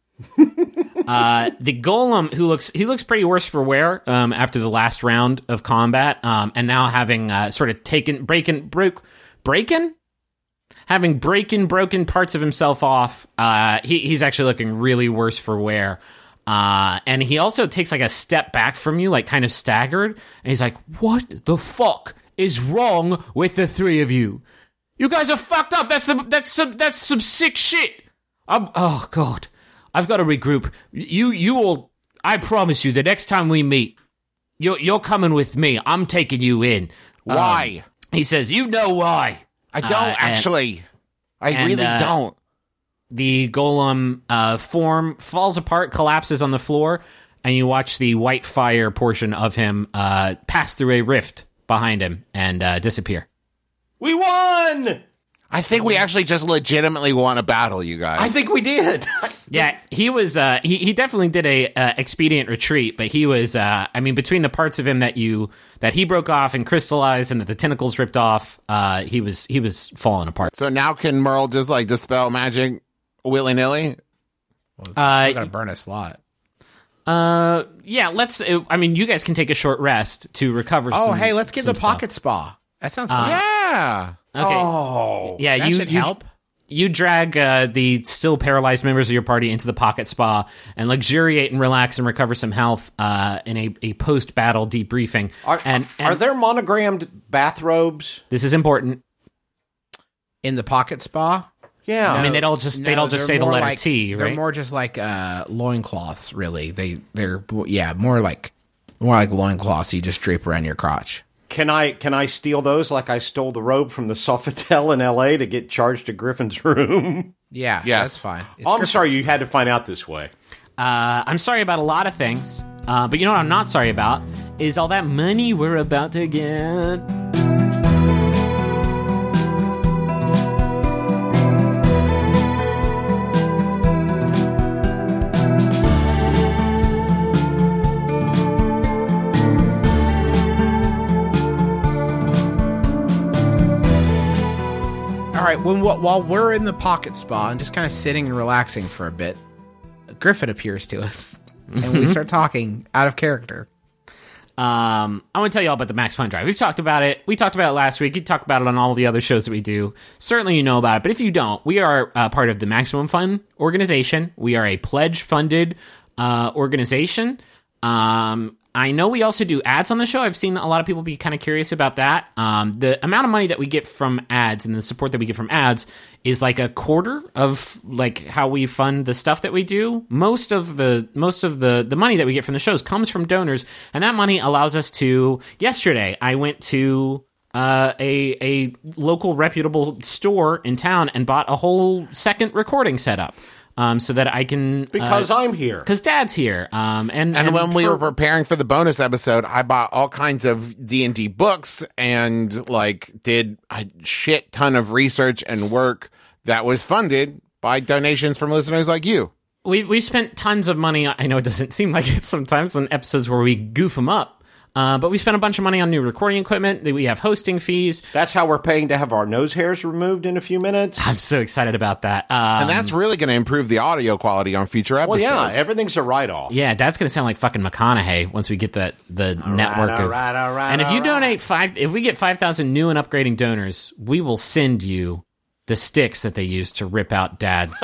uh, the golem, who looks he looks pretty worse for wear um, after the last round of combat, um, and now having uh, sort of taken breaking broke breaking. Having breaking broken parts of himself off, uh, he, he's actually looking really worse for wear. Uh, and he also takes like a step back from you, like kind of staggered. And he's like, "What the fuck is wrong with the three of you? You guys are fucked up. That's some that's some that's some sick shit. I'm, oh god, I've got to regroup. You you will. I promise you, the next time we meet, you're you're coming with me. I'm taking you in. Why?" Um, he says, "You know why." I don't, uh, actually. and, I and, really uh, don't. The golem uh, form falls apart, collapses on the floor, and you watch the white fire portion of him uh, pass through a rift behind him and uh, disappear. We won! I think we actually just legitimately won a battle, you guys. I think we did. Yeah, he was. Uh, he he definitely did a uh, expedient retreat, but he was. Uh, I mean, between the parts of him that you that he broke off and crystallized, and that the tentacles ripped off, uh, he was he was falling apart. So now can Merle just like dispel magic willy nilly? Well, Uh, still gotta burn a slot. Uh, yeah. Let's. Uh, I mean, you guys can take a short rest to recover. Oh, some, hey, let's get some the stuff. pocket spa. That sounds fun. Yeah. Okay. Oh. Yeah, that you should you, help. You drag uh, the still paralyzed members of your party into the pocket spa and luxuriate and relax and recover some health uh, in a, a post-battle debriefing. Are, and, and are there monogrammed bathrobes? this is important. In the pocket spa? Yeah. I mean, they'd all just No, they'd all just they're say the more letter like- T, They're right? more just like uh, loincloths, really. They they're yeah, more like more like loincloths you just drape around your crotch. Can I can I steal those like I stole the robe from the Sofitel in L A to get charged to Griffin's room? Yeah, Yes. that's fine. It's Oh, I'm Griffin's. sorry you had to find out this way. Uh, I'm sorry about a lot of things, uh, but you know what I'm not sorry about is all that money we're about to get. All right, when while we're in the pocket spa and just kind of sitting and relaxing for a bit, Griffin appears to us, and we start talking out of character. Um, I want to tell you all about the Max Fun Drive. We've talked about it. We talked about it last week. You talked about it on all the other shows that we do. Certainly you know about it, but if you don't, we are uh, part of the Maximum Fun organization. We are a pledge-funded uh, organization. Um, I know we also do ads on the show. I've seen a lot of people be kind of curious about that. Um, the amount of money that we get from ads and the support that we get from ads is like a quarter of like how we fund the stuff that we do. Most of the most of the the money that we get from the shows comes from donors, and that money allows us to. Yesterday, I went to uh, a a local reputable store in town and bought a whole second recording setup. Um, so that I can Because uh, I'm here. because Dad's here. Um, and And, when we for- were preparing for the bonus episode, I bought all kinds of D and D books and like did a shit ton of research and work that was funded by donations from listeners like you. we we spent tons of money. I know it doesn't seem like it sometimes on episodes where we goof them up. Uh, but we spent a bunch of money on new recording equipment. We have hosting fees. That's how we're paying to have our nose hairs removed in a few minutes. I'm so excited about that. Um, And that's really going to improve the audio quality on future Well, episodes. yeah, everything's a write-off. yeah, Dad's gonna sound like fucking McConaughey once we get the the network all of. right, all right, and if you all right. donate five, if we get five thousand new and upgrading donors, we will send you the sticks that they use to rip out Dad's.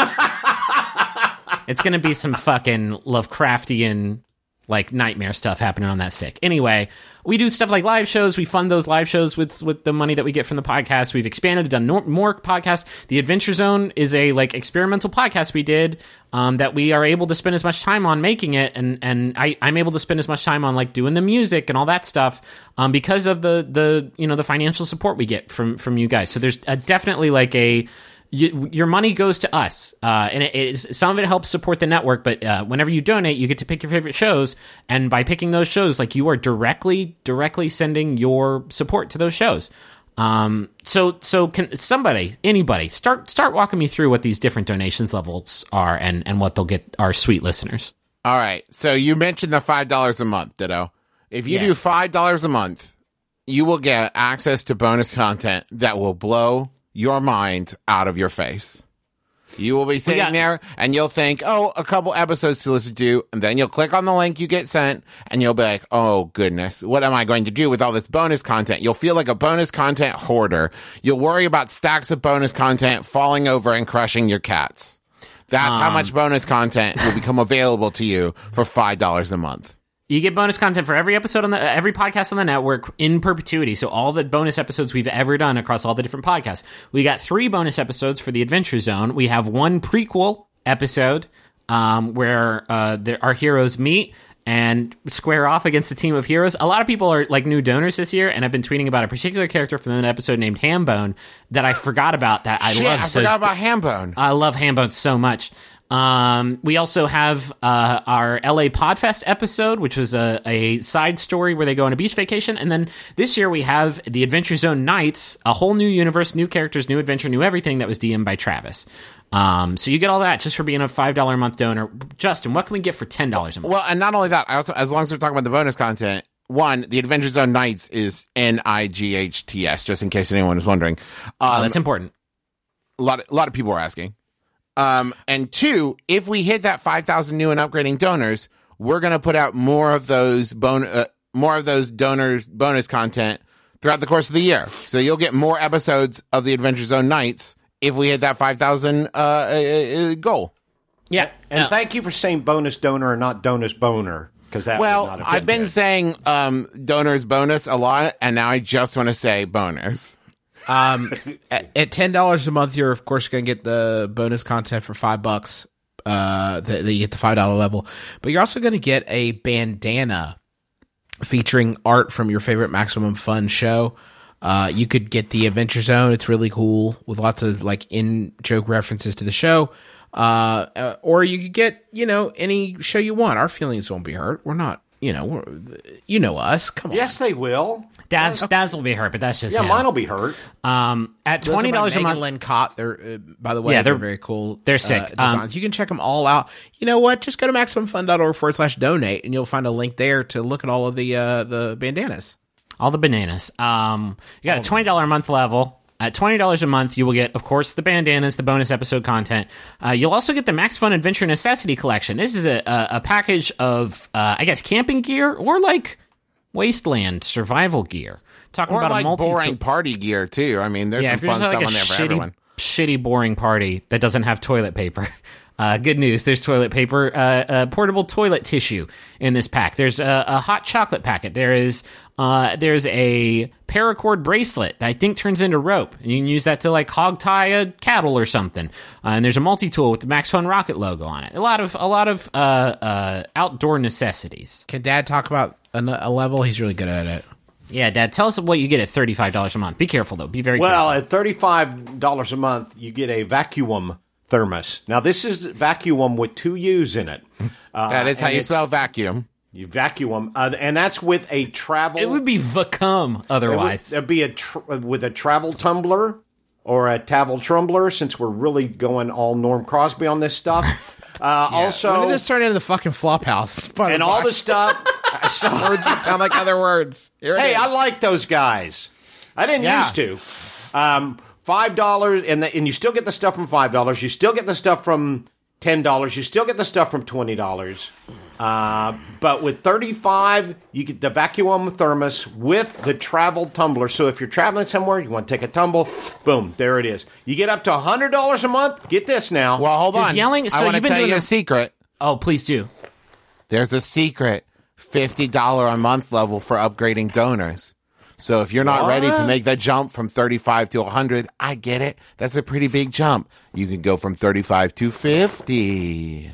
It's gonna be some fucking Lovecraftian like nightmare stuff happening on that stick. Anyway, we do stuff like live shows. We fund those live shows with with the money that we get from the podcast. We've expanded, done no, more podcasts. The Adventure Zone is a like experimental podcast we did um, that we are able to spend as much time on making it, and and I, I'm able to spend as much time on like doing the music and all that stuff um, because of the the you know the financial support we get from from you guys. So there's a, definitely like a You, your money goes to us, uh, and it, it is, some of it helps support the network. But uh, whenever you donate, you get to pick your favorite shows, and by picking those shows, like you are directly, directly sending your support to those shows. Um, so, so can somebody, anybody, start start walking me through what these different donations levels are, and and what they'll get our sweet listeners. All right. So you mentioned the five dollars a month, Ditto. If you Yes. do five dollars a month, you will get access to bonus content that will blow your mind out of your face. You will be sitting got- there and you'll think, oh, a couple episodes to listen to. And then you'll click on the link you get sent and you'll be like, oh, goodness, what am I going to do with all this bonus content? You'll feel like a bonus content hoarder. You'll worry about stacks of bonus content falling over and crushing your cats. That's Um, how much bonus content will become available to you for five dollars a month. You get bonus content for every episode on the every podcast on the network in perpetuity. So all the bonus episodes we've ever done across all the different podcasts. We got three bonus episodes for the Adventure Zone. We have one prequel episode um, where uh, the, our heroes meet and square off against a team of heroes. A lot of people are like new donors this year, and I've been tweeting about a particular character from an episode named Hambone that I forgot about. That I Shit, love. I so forgot about Hambone. I love Hambone so much. Um, we also have uh, our L A Podfest episode, which was a, a side story where they go on a beach vacation. And then this year we have the Adventure Zone Nights, a whole new universe, new characters, new adventure, new everything that was D M'd by Travis. Um, so you get all that just for being a five dollars a month donor. Justin, what can we get for ten dollars a month? Well, and not only that, I also, as long as we're talking about the bonus content, one, the Adventure Zone Nights is N I G H T S, just in case anyone is wondering. Um, Oh, that's important. a lot, a lot of people are asking. Um, and two, if we hit that five thousand new and upgrading donors, we're going to put out more of those bon- uh, more of those donors bonus content throughout the course of the year. So you'll get more episodes of the Adventure Zone Nights if we hit that five thousand uh, uh, goal. Yeah. And Uh, thank you for saying bonus donor and not donus boner, because that Well, would not have I've been good. saying um, donors bonus a lot, and now I just want to say boners. Um, at, at ten dollars a month, you're of course going to get the bonus content for five bucks. Uh, that that you get the five dollar level, but you're also going to get a bandana featuring art from your favorite Maximum Fun show. Uh, you could get the Adventure Zone; it's really cool with lots of like in joke references to the show. Uh, uh, or you could get you know any show you want. Our feelings won't be hurt. We're not. You know, we're, you know us. Come on. Yes, they will. Dad's, Dad's will be hurt, but that's just Yeah, him. mine will be hurt. Um, at Those are twenty dollars by a month. Megan Lynn Cott. They're uh, by the way, Yeah, they're, they're- very cool. they're sick. uh, Um, designs. You can check them all out. You know what? Just go to maximumfun.org forward slash donate, and you'll find a link there to look at all of the uh, the bandanas. All the bananas. Um, you got a twenty dollars a month level. At twenty dollars a month, you will get, of course, the bandanas, the bonus episode content. Uh, you'll also get the Max Fun Adventure Necessity Collection. This is a, a, a package of, uh, I guess, camping gear or like wasteland survival gear. Talking Or about like a multi boring party gear, too. I mean, there's yeah, some if you're fun just stuff like on a there for shitty, everyone. shitty, boring party that doesn't have toilet paper. Uh, good news, there's toilet paper, uh, uh, portable toilet tissue in this pack. There's a, a hot chocolate packet. There is uh, there's a paracord bracelet that I think turns into rope. And you can use that to like hog tie a cattle or something. Uh, and there's a multi-tool with the Max Fun Rocket logo on it. A lot of a lot of uh, uh, outdoor necessities. Can Dad talk about a, a level? He's really good at it. Yeah, Dad, tell us what you get at thirty-five dollars a month. Be careful, though. Be very Well, careful. at thirty-five dollars a month, you get a vacuum thermos. Now, this is vacuum with two U's in it. Uh, That is how and you it's- spell vacuum. You vacuum, uh, and that's with a travel. It would be vacum otherwise. It would be a tr- with a travel tumbler or a travel tumbler. Since we're really going all Norm Crosby on this stuff. Uh, Also, when did this turn into the fucking flop house? By and the all box? the stuff. So, words that sound like other words. Here it hey, is. I like those guys. I didn't Yeah. used to. Um, Five dollars, and the, and you still get the stuff from five dollars. You still get the stuff from ten dollars. You still get the stuff from twenty dollars. Uh, but with thirty-five, you get the vacuum thermos with the travel tumbler. So if you're traveling somewhere, you want to take a tumble, boom, there it is. You get up to one hundred dollars a month. Get this now. Well, hold Is on. yelling- so I want to you've been tell doing you a the- secret. Oh, please do. There's a secret fifty dollars a month level for upgrading donors. So if you're not ready to What? make that jump from thirty-five to one hundred, I get it. That's a pretty big jump. You can go from thirty-five to fifty.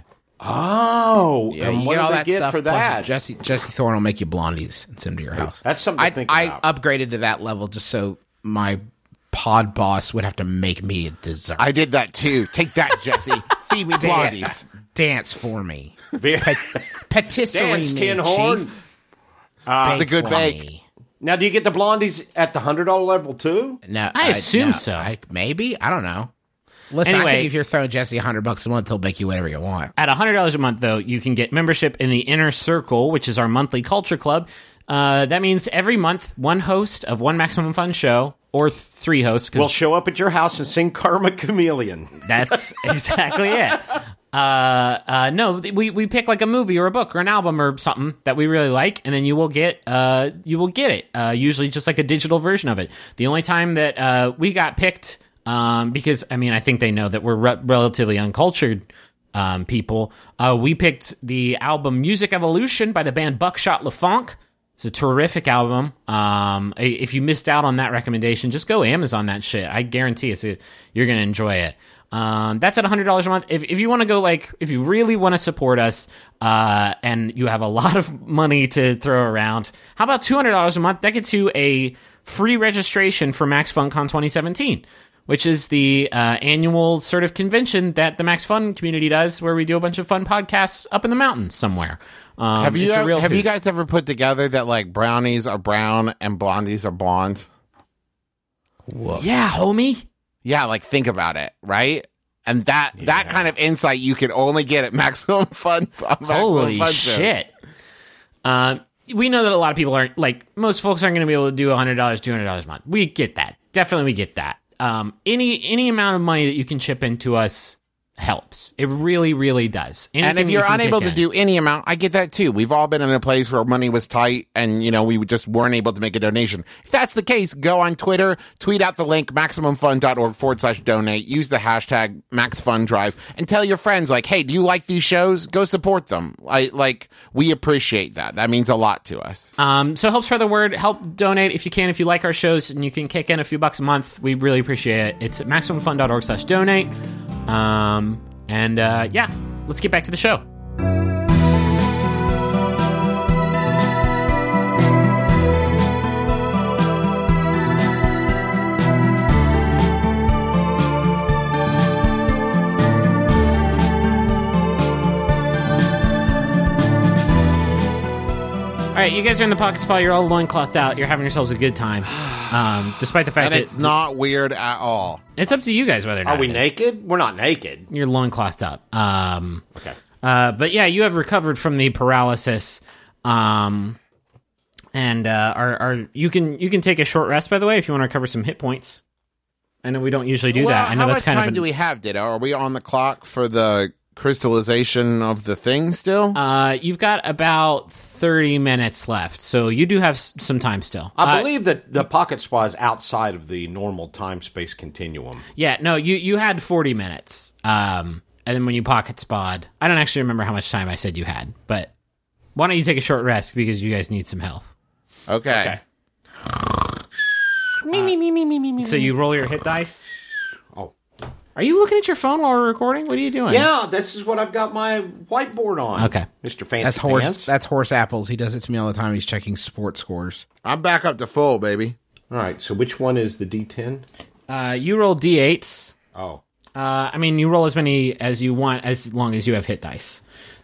oh, Yeah, and you what get do all they that get stuff. for plus that? Jesse Jesse Thorne will make you blondies and send them to your house. That's something to I, think I about. upgraded to that level just so my pod boss would have to make me a dessert. I did that too. Take that, Jesse. Feed me blondies. Dance for me. Very- Patisserie Dance, me, Tin Horn. chief. It's a good for bake. me. Now, do you get the blondies at the hundred dollar level too? No, I assume no, so. I, maybe I don't know. Listen, I Anyway- think if you're throwing Jesse a hundred bucks a month, he'll make you whatever you want. At one hundred dollars a month, though, you can get membership in the Inner Circle, which is our monthly culture club. Uh, that means every month, one host of one Maximum Fun show, or th- three hosts. 'Cause We'll show up at your house and sing Karma Chameleon. that's exactly it. Uh, uh, no, we, we pick like a movie or a book or an album or something that we really like, and then you will get uh, you will get it. Uh, usually just like a digital version of it. The only time that uh, we got picked, um, because I mean I think they know that we're re- relatively uncultured um, people. Uh, we picked the album Music Evolution by the band Buckshot LaFonk. It's a terrific album. Um, if you missed out on that recommendation, just go Amazon that shit. I guarantee it's a, you're going to enjoy it. Um, that's at one hundred dollars a month. If, if you want to go, like, if you really want to support us uh, and you have a lot of money to throw around, how about two hundred dollars a month? That gets you a free registration for Max FunCon twenty seventeen, which is the uh, annual sort of convention that the Max Fun community does, where we do a bunch of fun podcasts up in the mountains somewhere. Um, Have you it's a ever- real have you hoot. guys ever put together that like brownies are brown and blondies are blonde? Yeah, homie. Yeah, like think about it, right? And that that kind of insight you can only get at Maximum Fun. Maximum Holy Fun Show. shit. Um, we know that a lot of people aren't, like, most folks aren't going to be able to do one hundred dollars, two hundred dollars a month. We get that. Definitely we get that. Um, any any amount of money that you can chip into us helps. It really, really does. And Anything if you're you can unable kick to in. do any amount, I get that too. We've all been in a place where money was tight and, you know, we just weren't able to make a donation. If that's the case, go on Twitter, tweet out the link, MaximumFun.org forward slash donate, use the hashtag MaxFunDrive, and tell your friends, like, hey, do you like these shows? Go support them. I, like, we appreciate that. That means a lot to us. Um, so help spread the word. Help donate if you can. If you like our shows and you can kick in a few bucks a month, we really appreciate it. It's at MaximumFun.org slash donate. Um, and uh, yeah, let's get back to the show. All right, you guys are in the pocket spa. You're all loinclothed out. You're having yourselves a good time, um, despite the fact And that it's not weird at all. it's up to you guys whether or not Are we it is. naked? We're not naked. You're loinclothed up. Um, Okay. uh, but yeah, you have recovered from the paralysis, um, and uh, are are you can you can take a short rest. By the way, if you want to recover some hit points. I know we don't usually do well, that. I know how that's much kind time of a, do we have, Ditto? Are we on the clock for the crystallization of the thing still? Uh, you've got about thirty minutes left, so you do have s- some time still. I Uh, believe that the pocket spa is outside of the normal time space continuum. Yeah, no, you you had forty minutes. Um, and then when you pocket spawed, I don't actually remember how much time I said you had, but why don't you take a short rest because you guys need some health. Okay. So you roll your hit dice. Oh. Are you looking at your phone while we're recording? What are you doing? Yeah, this is what I've got my whiteboard on. Okay. Mister Fancy That's horse. Pants. That's horse apples. He does it to me all the time. He's checking sports scores. I'm back up to full, baby. All right, so which one is the D ten? Uh, you roll d eights. Oh. Uh, I mean, you roll as many as you want, as long as you have hit dice.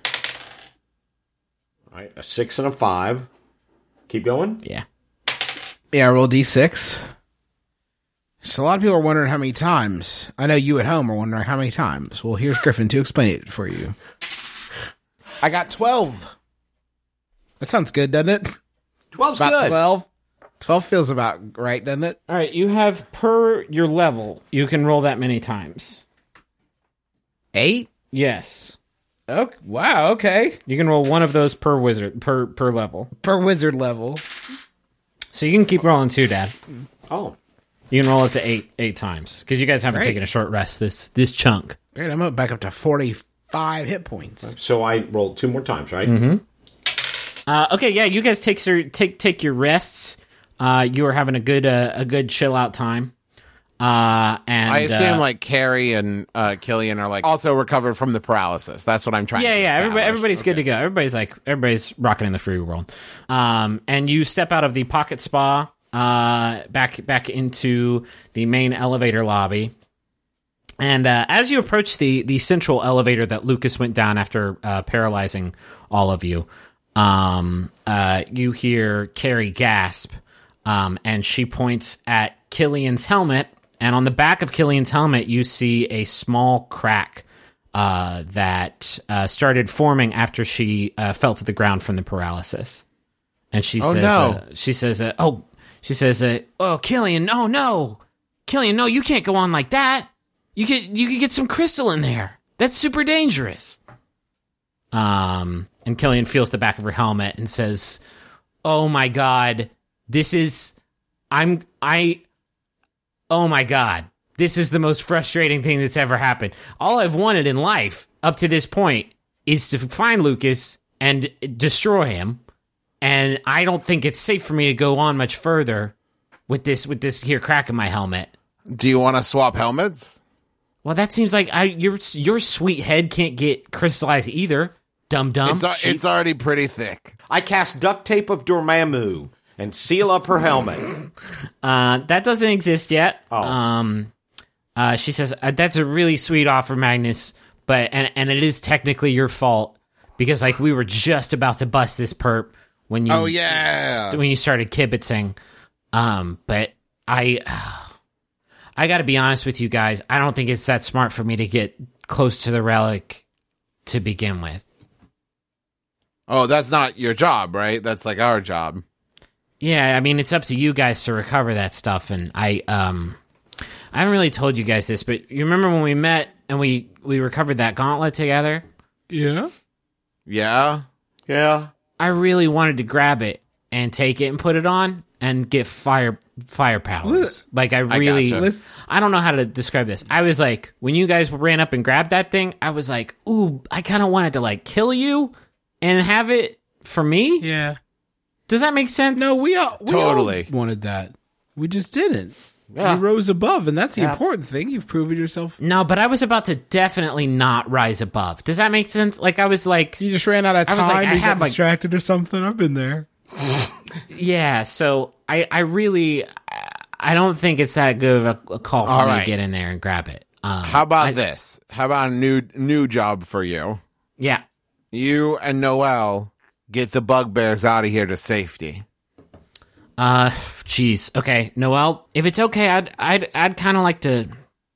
All right, a six and a five. Keep going. Yeah. Yeah, I roll d six. So a lot of people are wondering how many times. I know you at home are wondering how many times. Well, here's Griffin to explain it for you. I got twelve. That sounds good, doesn't it? Twelve's About good. twelve. Twelve feels about right, doesn't it? All right, you have per your level, you can roll that many times. Eight. Yes. Okay. Wow. Okay. You can roll one of those per wizard per per level. Per wizard level. So you can keep rolling too, Dad. Oh. You can roll up to eight eight times because you guys haven't Great. taken a short rest this this chunk. Great. I'm up back up to forty-five hit points. So I rolled two more times, right? Mm-hmm. Uh, okay, yeah, you guys take your take take your rests. Uh, you are having a good uh, a good chill out time. Uh, and I assume uh, like Carrie and uh, Killian are like also recovered from the paralysis. That's what I'm trying yeah, to yeah. Everybody, establish. everybody's good to go. Everybody's like everybody's rocking in the free world. Um, and you step out of the pocket spa. uh, back back into the main elevator lobby. And uh, as you approach the, the central elevator that Lucas went down after uh, paralyzing all of you, um, uh, you hear Carrie gasp, um, and she points at Killian's helmet. And on the back of Killian's helmet, you see a small crack uh, that uh, started forming after she uh, fell to the ground from the paralysis. And she Oh, says, no. uh, "She says, uh, oh, she says, uh, oh, Killian, no, no, Killian, no, you can't go on like that. You could you could get some crystal in there. That's super dangerous." Um, and Killian feels the back of her helmet and says, "Oh my god, this is I'm I oh my god, this is the most frustrating thing that's ever happened. All I've wanted in life up to this point is to find Lucas and destroy him, and I don't think it's safe for me to go on much further with this with this here crack in my helmet." Do you want to swap helmets? Well, that seems like I, your your sweet head can't get crystallized either, dum dum. It's, a- it's already pretty thick. I cast duct tape of Dormammu and seal up her helmet. Uh, that doesn't exist yet. Oh. Um, uh, she says uh, that's a really sweet offer, Magnus, but and and it is technically your fault because like we were just about to bust this perp when you Oh, yeah. when you started kibitzing. Um, but I. I got to be honest with you guys. I don't think it's that smart for me to get close to the relic to begin with. Oh, that's not your job, right? That's like our job. Yeah, I mean, it's up to you guys to recover that stuff. And I, um, I haven't really told you guys this, but you remember when we met and we, we recovered that gauntlet together? Yeah. Yeah? Yeah. I really wanted to grab it and take it and put it on and get fire fire powers. Like I really, I, gotcha. I don't know how to describe this. I was like, when you guys ran up and grabbed that thing, I was like, ooh, I kind of wanted to like kill you and have it for me. Yeah. Does that make sense? No, we all we Totally. all wanted that. We just didn't. Yeah. You rose above, and that's the Yeah. important thing. You've proven yourself. No, but I was about to definitely not rise above. Does that make sense? Like I was like, You just ran out of I time. was like, I you had, got like- distracted or something. I've been there. yeah. So I, I really, I don't think it's that good of a, a call for All me right. to get in there and grab it. Um, How about I- this? How about a new new job for you? Yeah. You and Noel get the bugbears out of here to safety. Uh, jeez. Okay, Noel. If it's okay, I'd, I'd, I'd kind of like to,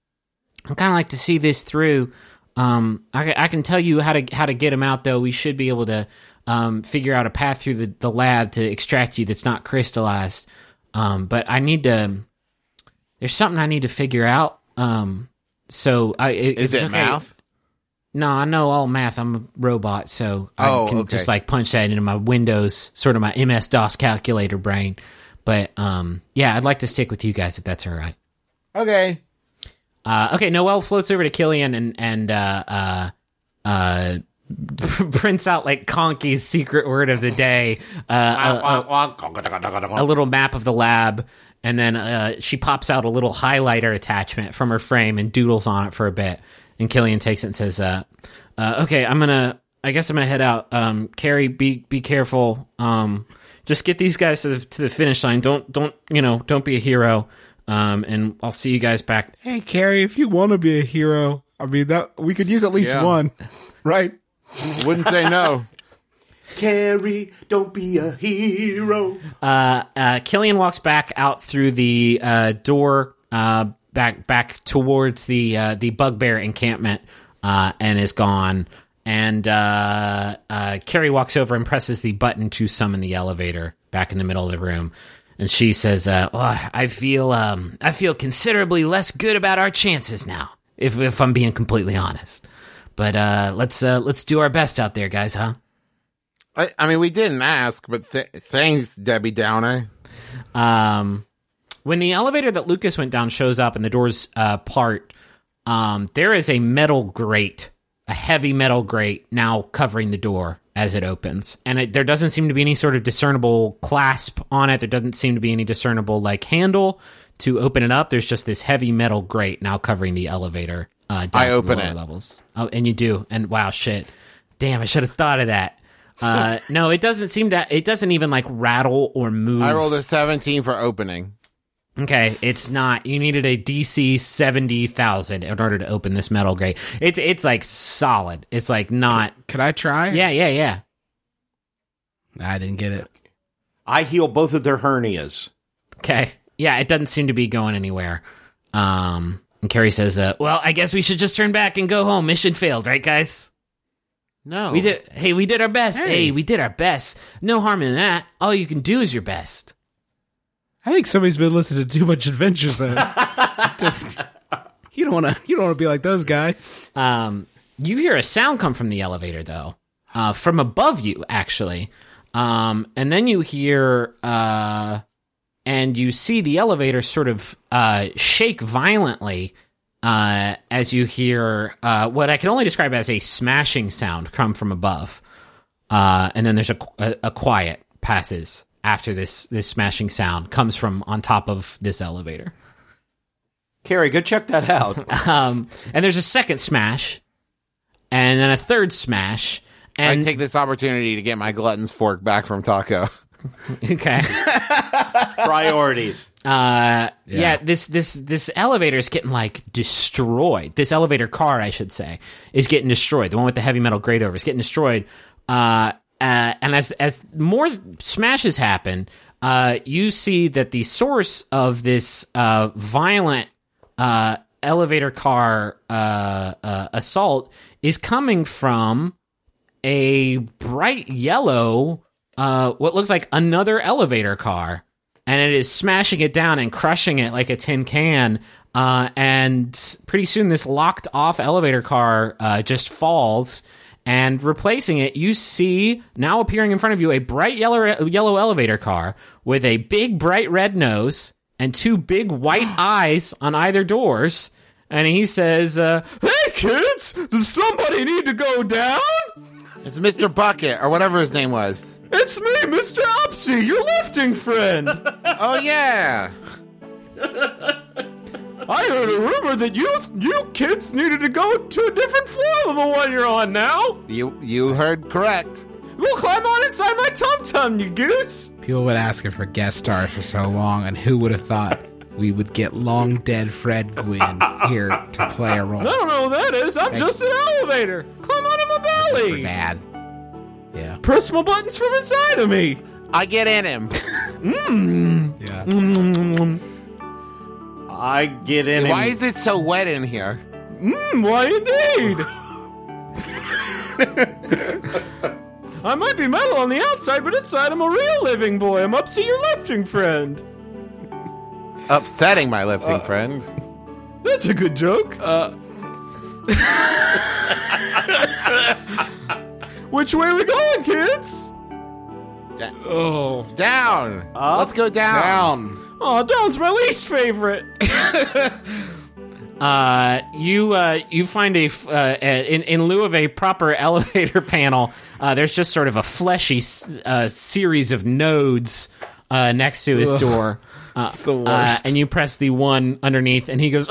I kind of like to see this through. Um, I, I can tell you how to how to get him out, though. We should be able to, um, figure out a path through the, the lab to extract you that's not crystallized. Um, but I need to. There's something I need to figure out. Um, so I if Is it's it okay- math? No, I know all math. I'm a robot, so I Oh, can okay. just like punch that into my Windows, sort of my M S DOS calculator brain. But um, yeah, I'd like to stick with you guys if that's all right. Okay. Uh, okay, Noel floats over to Killian and and uh, uh, uh, prints out like Conky's secret word of the day, uh, a, a, a little map of the lab, and then uh, she pops out a little highlighter attachment from her frame and doodles on it for a bit. And Killian takes it and says, uh, uh, okay, I'm gonna, I guess I'm gonna head out. Um, Carrie, be, be careful. Um, just get these guys to the, to the finish line. Don't, don't, you know, don't be a hero. Um, and I'll see you guys back. Hey, Carrie, if you want to be a hero, I mean that we could use at least Yeah. one, right? Wouldn't say no. Carrie, don't be a hero. Uh, uh, Killian walks back out through the, uh, door, uh, back, back towards the, uh, the bugbear encampment, uh, and is gone. And, uh, uh, Carrie walks over and presses the button to summon the elevator back in the middle of the room. And she says, uh, oh, I feel, um, I feel considerably less good about our chances now, if, if I'm being completely honest. But, uh, let's, uh, let's do our best out there, guys, huh? I, I mean, we didn't ask, but th- thanks, Debbie Downer. Um, when the elevator that Lucas went down shows up and the doors, uh, part, um, there is a metal grate, a heavy metal grate now covering the door as it opens. And it, there doesn't seem to be any sort of discernible clasp on it. There doesn't seem to be any discernible, like, handle to open it up. There's just this heavy metal grate now covering the elevator, uh, down I to the open lower it. levels. Oh, and you do. And wow, shit. Damn, I should have thought of that. Uh, no, it doesn't seem to. It doesn't even like rattle or move. I rolled a seventeen for opening. Okay, it's not. You needed a D C seventy thousand in order to open this metal grate. It's it's like solid. It's like not. Could I try? Yeah, yeah, yeah. I didn't get it. I heal both of their hernias. Okay. Yeah, it doesn't seem to be going anywhere. Um, and Carrie says, uh, "Well, I guess we should just turn back and go home. Mission failed, right, guys? No. We did. Hey, we did our best. Hey. Hey, we did our best. No harm in that. All you can do is your best." I think somebody's been listening to too much Adventure Zone. You don't want to. You don't want to be like those guys. Um, you hear a sound come from the elevator, though, uh, from above you, actually. Um, and then you hear, uh, and you see the elevator sort of uh, shake violently uh, as you hear uh, what I can only describe as a smashing sound come from above. Uh, and then there's a, a, a quiet passes after this this smashing sound comes from on top of this elevator. Carrie, go check that out. Um, and there's a second smash, and then a third smash. And I take this opportunity to get my glutton's fork back from Taco. okay, Priorities. uh, yeah. Yeah. This this this elevator is getting like destroyed. This elevator car, I should say, is getting destroyed. The one with the heavy metal grate over is getting destroyed. Uh, uh, and as as more smashes happen, uh, you see that the source of this uh, violent uh, elevator car uh, uh, assault is coming from a bright yellow, uh, what looks like another elevator car, and it is smashing it down and crushing it like a tin can. Uh, and pretty soon, this locked off elevator car uh, just falls, and replacing it, you see now appearing in front of you a bright yellow yellow elevator car with a big bright red nose and two big white eyes on either doors. And he says, uh, "Hey kids, does somebody need to go down? It's Mister Bucket, or whatever his name was. It's me, Mister Upsy, your lifting friend. Oh, yeah. I heard a rumor that you you kids needed to go to a different floor than the one you're on now. You you heard correct. Well, climb on inside my tum-tum, you goose." People would ask for guest stars for so long, and who would have thought we would get long dead Fred Gwynn here to play a role? I don't know what that is. I'm just an elevator. Climb on in my For belly. Dad. Yeah. Press my buttons from inside of me. I get in him. Yeah. I get in. Why and- is it so wet in here? Mm, why indeed? I might be metal on the outside, but inside I'm a real living boy. I'm Upsy, your lifting friend. Upsetting my lifting friend. That's a good joke. Uh, which way we going, kids? Oh. Down. Let's go down. Down. Oh, down's my least favorite. uh, you uh, you find a f- uh, in in lieu of a proper elevator panel, uh, there's just sort of a fleshy uh, series of nodes uh, next to his Ugh. door. Uh, It's the uh, worst. and you press the one underneath, and he goes,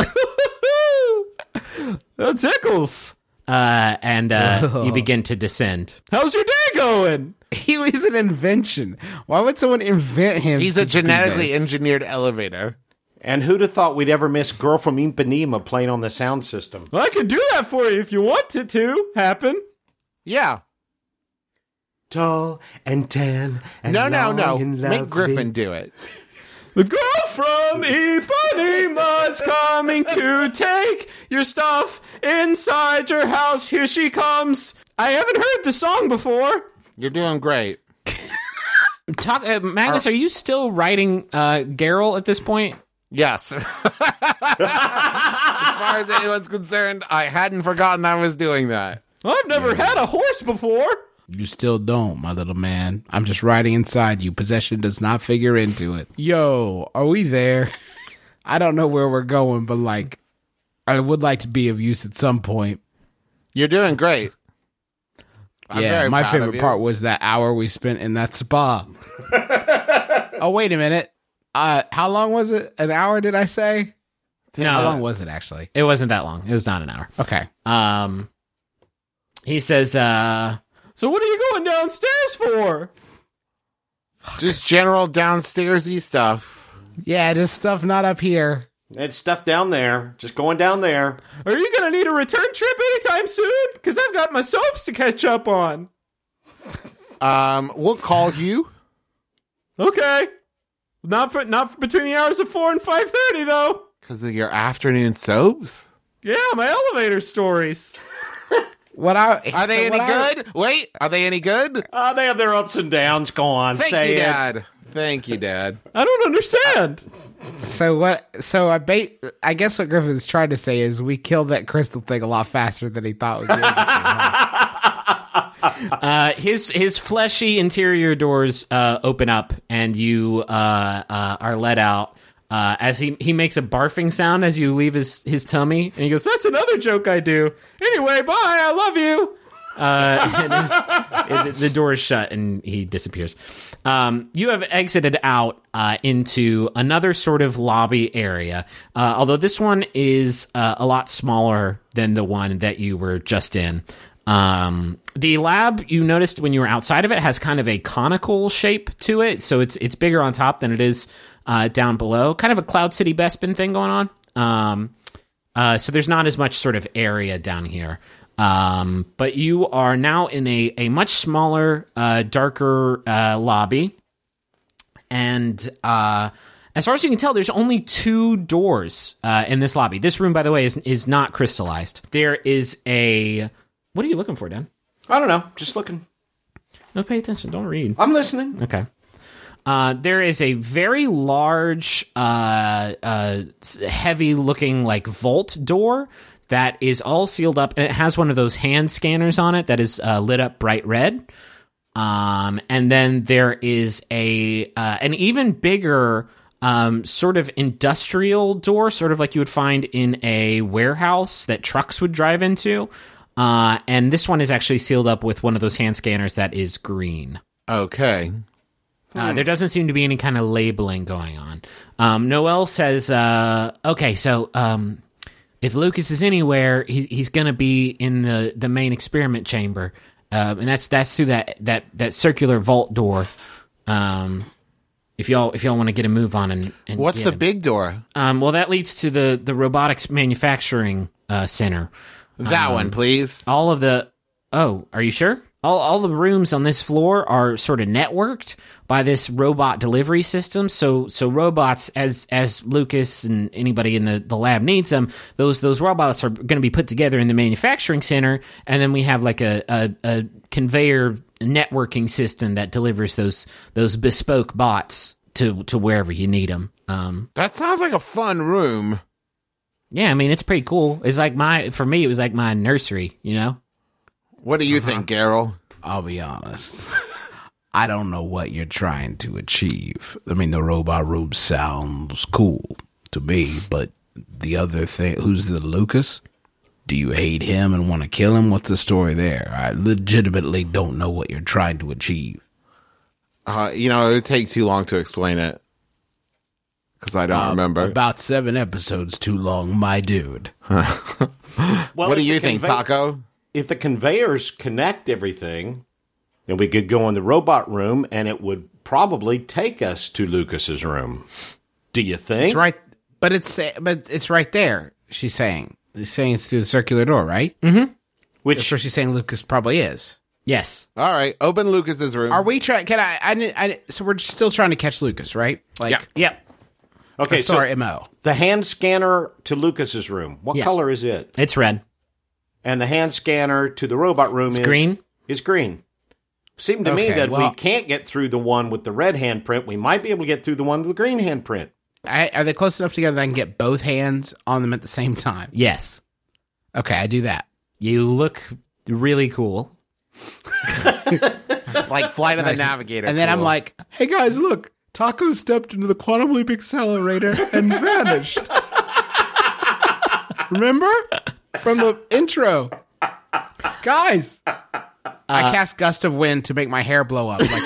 "That tickles." Uh, and uh, you begin to descend. How's your day going? He was an invention. Why would someone invent him? He's to a do genetically this? engineered elevator. And who'd have thought we'd ever miss Girl from Ipanema playing on the sound system? I can do that for you if you want it to happen. Yeah. Tall and tan and No, no, long no. and Make lovely. Griffin do it. The girl from Ipanema's coming to take your stuff inside your house. Here she comes. I haven't heard the song before. You're doing great. Talk, uh, Magnus, are you still writing uh, Geralt at this point? Yes. As far as anyone's concerned, I hadn't forgotten I was doing that. I've never had a horse before. You still don't, my little man. I'm just riding inside you. Possession does not figure into it. Yo, are we there? I don't know where we're going, but like, I would like to be of use at some point. You're doing great. I'm yeah, very my proud of favorite you. part was that hour we spent in that spa. Oh, wait a minute. Uh, how long was it? An hour, did I say? No, How long was it, actually? It wasn't that long. It was not an hour. Okay. Um, he says, uh, So what are you going downstairs for? Just general downstairsy stuff. Yeah, just stuff not up here. It's stuff down there. Just going down there. Are you going to need a return trip anytime soon? Because I've got my soaps to catch up on. Um, we'll call you. Okay. Not for not for between the hours of four and five thirty though. Because of your afternoon soaps? Yeah, my elevator stories. What I Are they so any what I- good? Wait, are they any good? Uh, they have their ups and downs. Go on, Thank say you, it. Dad. Thank you, Dad. I don't understand. So what? So I bait. I guess what Griffin's trying to say is we killed that crystal thing a lot faster than he thought we did. Uh, his his fleshy interior doors uh, open up, and you uh, uh, are let out. Uh, as he, he makes a barfing sound as you leave his, his tummy, and he goes, "That's another joke I do." Anyway, bye. I love you. Uh, and his, it, the door is shut, and he disappears. Um, you have exited out uh, into another sort of lobby area, uh, although this one is uh, a lot smaller than the one that you were just in. Um, the lab, you noticed when you were outside of it, has kind of a conical shape to it, so it's it's bigger on top than it is uh, down below. Kind of a Cloud City Bespin thing going on. Um, uh, so there's not as much sort of area down here. Um, but you are now in a, a much smaller, uh, darker uh, lobby. And uh, as far as you can tell, there's only two doors uh, in this lobby. This room, by the way, is is not crystallized. There is a... What are you looking for, Dan? I don't know. Just looking. No, pay attention. Don't read. I'm listening. Okay. Uh, there is a very large, uh, uh, heavy-looking, like, vault door that is all sealed up, and it has one of those hand scanners on it that is uh, lit up bright red. Um, and then there is a uh, an even bigger um, sort of industrial door, sort of like you would find in a warehouse that trucks would drive into. Uh, and this one is actually sealed up with one of those hand scanners that is green. Okay. Uh, there doesn't seem to be any kind of labeling going on. Um, Noel says, uh, okay, so um, if Lucas is anywhere, he's, he's going to be in the, the main experiment chamber. Um, and that's that's through that, that, that circular vault door. Um, if y'all if y'all want to get a move on and, and What's get the him. big door? Um, well, that leads to the, the robotics manufacturing uh, center. That Um, one, please. All of the... Oh, are you sure? All all the rooms on this floor are sort of networked by this robot delivery system. So so robots, as as Lucas and anybody in the, the lab needs them, those those robots are going to be put together in the manufacturing center, and then we have like a, a, a conveyor networking system that delivers those those bespoke bots to, to wherever you need them. Um, That sounds like a fun room. yeah, I mean, it's pretty cool. It's like my... For me, it was like my nursery, you know? What do you think, Garrel? I'll be honest. I don't know what you're trying to achieve. I mean, the robot room sounds cool to me, but the other thing, who's the Lucas? Do you hate him and want to kill him? What's the story there? I legitimately don't know what you're trying to achieve. Uh, you know, it would take too long to explain it. Because I don't Uh, remember. About seven episodes too long, my dude. Well, What do if you the think, convey- Taco? If the conveyors connect everything, then we could go in the robot room, and it would probably take us to Lucas's room. Do you think? It's right, but it's but it's right there. She's saying, she's saying it's through the circular door, right? Which That's where she's saying Lucas probably is. Yes. All right, open Lucas's room. Are we trying? Can I, I? didn't- I? So we're still trying to catch Lucas, right? Like, Yeah. Yep. okay? that's So our M O. the hand scanner to Lucas's room. What Yeah. color is it? It's red. And the hand scanner to the robot room It's is green? Is green. Seemed to me Okay, that well- we can't get through the one with the red handprint. We might be able to get through the one with the green handprint. I, are they close enough together that I can get both hands on them at the same time? Yes. Okay, I do that. You look really cool. like Flight of the Nice. Navigator. And then I'm cool. like, hey guys, look, Taco stepped into the quantum leap accelerator and vanished. Remember? From the intro. Guys. I cast Gust of Wind to make my hair blow up. Like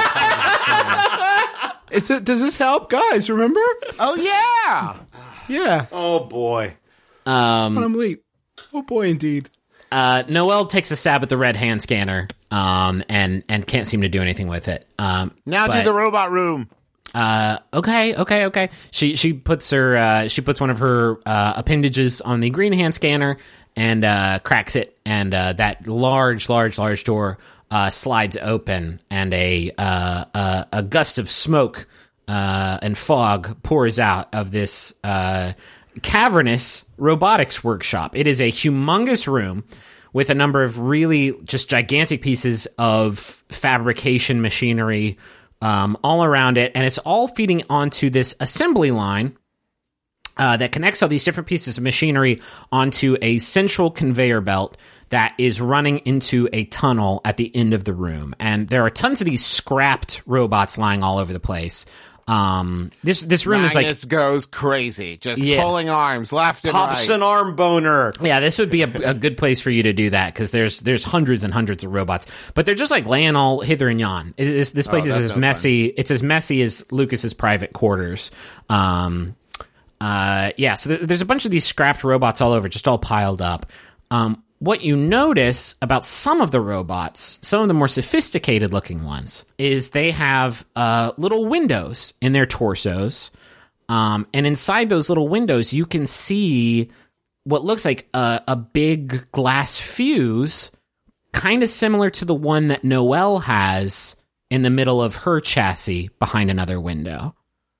Is it, does this help? Guys, remember? oh yeah. Yeah. Oh boy. Um, Quantum leap. Oh boy, indeed. uh, Noel takes a stab at the red hand scanner um, and and can't seem to do anything with it. Um, Now but- to the robot room. Uh, okay, okay, okay. She she puts her uh, she puts one of her uh, appendages on the green hand scanner and uh, cracks it, and uh, that large, large, large door uh, slides open, and a uh, a, a gust of smoke uh, and fog pours out of this uh, cavernous robotics workshop. It is a humongous room with a number of really just gigantic pieces of fabrication machinery Um, all around it, and it's all feeding onto this assembly line uh, that connects all these different pieces of machinery onto a central conveyor belt that is running into a tunnel at the end of the room. And there are tons of these scrapped robots lying all over the place. Um, this this room is like Magnus goes crazy, just Yeah. pulling arms left and Pops right. an arm boner. Yeah, this would be a, a good place for you to do that because there's there's hundreds and hundreds of robots, but they're just like laying all hither and yon. It is, this place Oh, is that's as no messy. It's as messy as Lucas's private quarters. Um, uh, yeah, so th- there's a bunch of these scrapped robots all over, just all piled up. Um, what you notice about some of the robots, some of the more sophisticated looking ones, is they have uh, little windows in their torsos. Um, and inside those little windows, you can see what looks like a, a big glass fuse, kind of similar to the one that Noelle has in the middle of her chassis behind another window.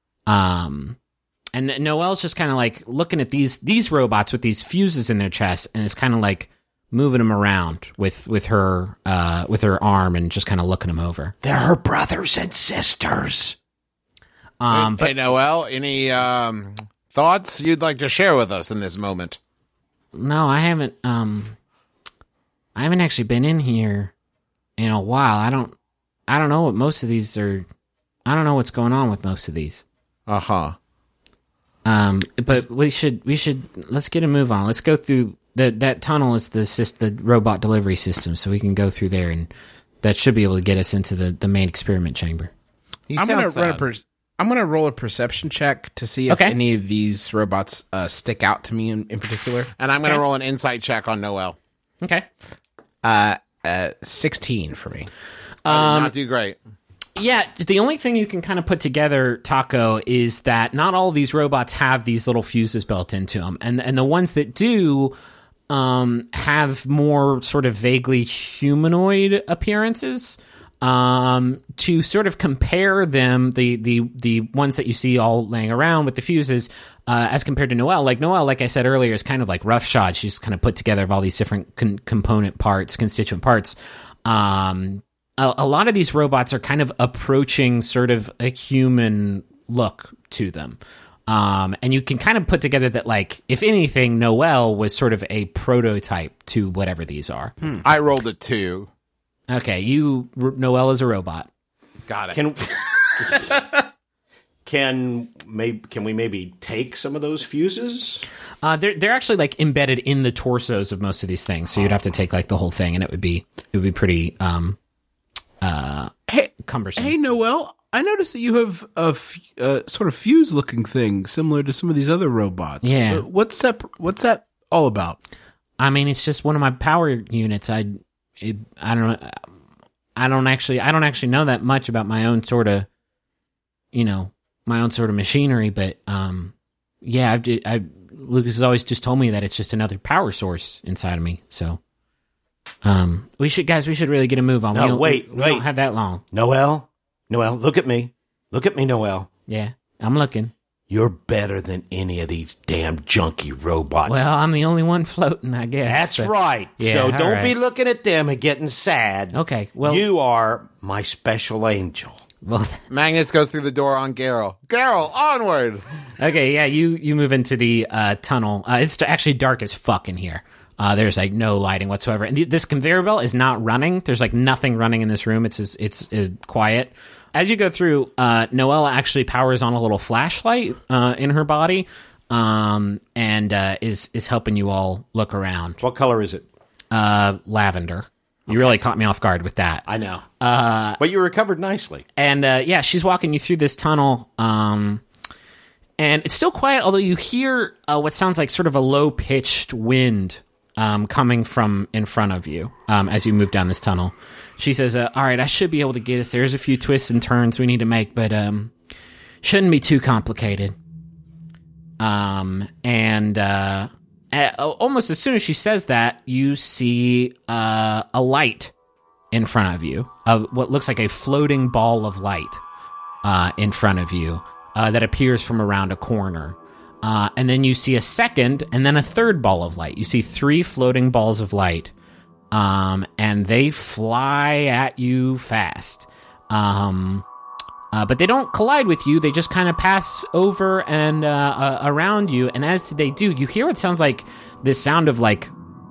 Um, and Noelle's just kind of like looking at these these robots with these fuses in their chest, and it's kind of like moving them around with with her uh, with her arm and just kind of looking them over. They're her brothers and sisters. Um, Hey, Noelle, any um, thoughts you'd like to share with us in this moment? No, I haven't. Um, I haven't actually been in here in a while. I don't. I don't know what most of these are. I don't know what's going on with most of these. Uh huh. Um, but we should. We should. Let's get a move on. Let's go through the that tunnel. Is the sys- the robot delivery system, so we can go through there, and that should be able to get us into the, the main experiment chamber. He I'm gonna sounds run a sad. per- I'm gonna roll a perception check to see if Okay. any of these robots uh, stick out to me in, in particular. And I'm going to Okay. roll an insight check on Noelle. Okay. Uh, uh, sixteen for me. I did not do great. Yeah, the only thing you can kind of put together, Taco, is that not all of these robots have these little fuses built into them, and and the ones that do um, have more sort of vaguely humanoid appearances. Um, to sort of compare them, the the the ones that you see all laying around with the fuses, uh, as compared to Noelle. Like Noelle, like I said earlier, is kind of like roughshod. She's kind of put together of all these different con- component parts, constituent parts. Um, a, a lot of these robots are kind of approaching sort of a human look to them. Um, and you can kind of put together that, like, if anything, Noelle was sort of a prototype to whatever these are. I rolled a two. Okay, you, Noelle is a robot. Got it. Can can maybe can we maybe take some of those fuses? Uh, they're they're actually like embedded in the torsos of most of these things, so you'd have to take like the whole thing, and it would be it would be pretty um uh Hey, cumbersome. Hey, Noelle, I noticed that you have a f- uh, sort of fuse-looking thing similar to some of these other robots. Yeah. Uh, what's that? What's that all about? I mean, it's just one of my power units. I it, I don't I don't actually I don't actually know that much about my own sort of you know my own sort of machinery, but um yeah, I've, I Lucas has always just told me that it's just another power source inside of me. So um we should guys we should really get a move on. No, we don't, wait, we, we wait. don't have that long. Noelle, Noelle, look at me, look at me, Noelle. Yeah, I'm looking. You're better than any of these damn junky robots. Well, I'm the only one floating, I guess. that's So- right. Yeah, so all don't right. be looking at them and getting sad. Okay, well, you are my special angel. well, Magnus goes through the door on Garrel. Garrel, onward! okay, yeah, you you move into the uh, tunnel. Uh, it's actually dark as fuck in here. Uh, there's like no lighting whatsoever, and th- this conveyor belt is not running. There's like nothing running in this room. It's it's, it's uh, quiet. As you go through, uh, Noelle actually powers on a little flashlight uh, in her body, um, and uh, is is helping you all look around. What color is it? Uh, lavender. You really caught me off guard with that. I know. Uh, but you recovered nicely. And uh, yeah, she's walking you through this tunnel, um, and it's still quiet. Although you hear uh, what sounds like sort of a low pitched wind um, coming from in front of you um, as you move down this tunnel. She says, uh, all right, I should be able to get us. There's a few twists and turns we need to make, but um, shouldn't be too complicated. Um, and uh, uh, almost as soon as she says that, you see uh, a light in front of you, uh, what looks like a floating ball of light uh, in front of you uh, that appears from around a corner. Uh, and then you see a second and then a third ball of light. You see three floating balls of light, um, and they fly at you fast. Um, uh, but they don't collide with you. They just kind of pass over and uh, uh, around you. And as they do, you hear what sounds like this sound of like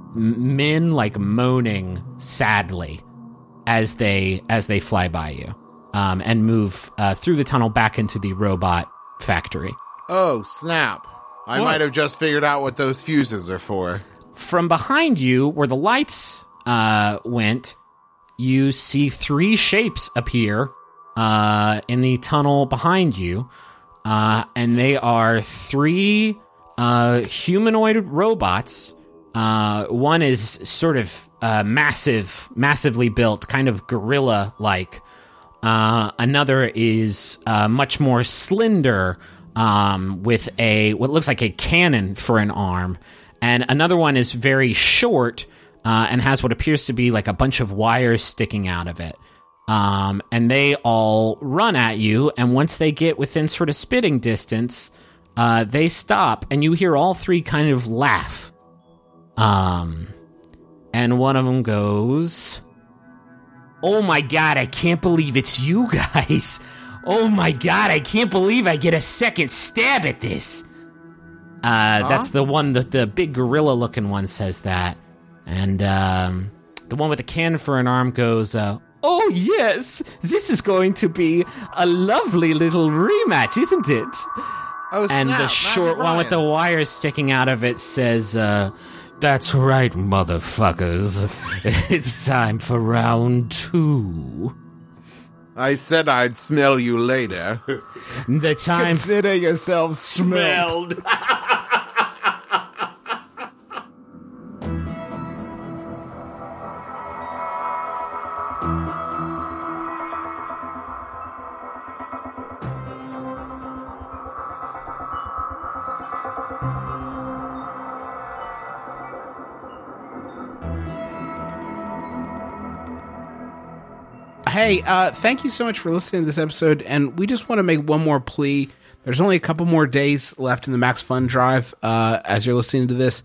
men like moaning sadly as they as they fly by you um, and move uh, through the tunnel back into the robot factory. Oh, snap. I What? might have just figured out what those fuses are for. From behind you, where the lights uh, went, you see three shapes appear uh, in the tunnel behind you, uh, and they are three uh, humanoid robots. Uh, one is sort of uh, massive, massively built, kind of gorilla-like. Uh, another is uh, much more slender, um, with a what looks like a cannon for an arm, and another one is very short uh, and has what appears to be like a bunch of wires sticking out of it. Um, and they all run at you, and once they get within sort of spitting distance, uh, they stop, and you hear all three kind of laugh. Um, and one of them goes, "Oh my god, I can't believe it's you guys. Oh my god, I can't believe I get a second stab at this." Uh, that's the one that the big gorilla-looking one says that. And um, the one with the can for an arm goes, uh, "Oh yes, this is going to be a lovely little rematch, isn't it?" Oh, snap. And the Magic short one with the Ryan. wires sticking out of it says, uh, "That's right, motherfuckers. It's time for round two. I said I'd smell you later. The time Consider yourselves smelled. Smelled. Hey, uh, thank you so much for listening to this episode, and we just want to make one more plea. There's only a couple more days left in the Max Fun Drive uh, as you're listening to this,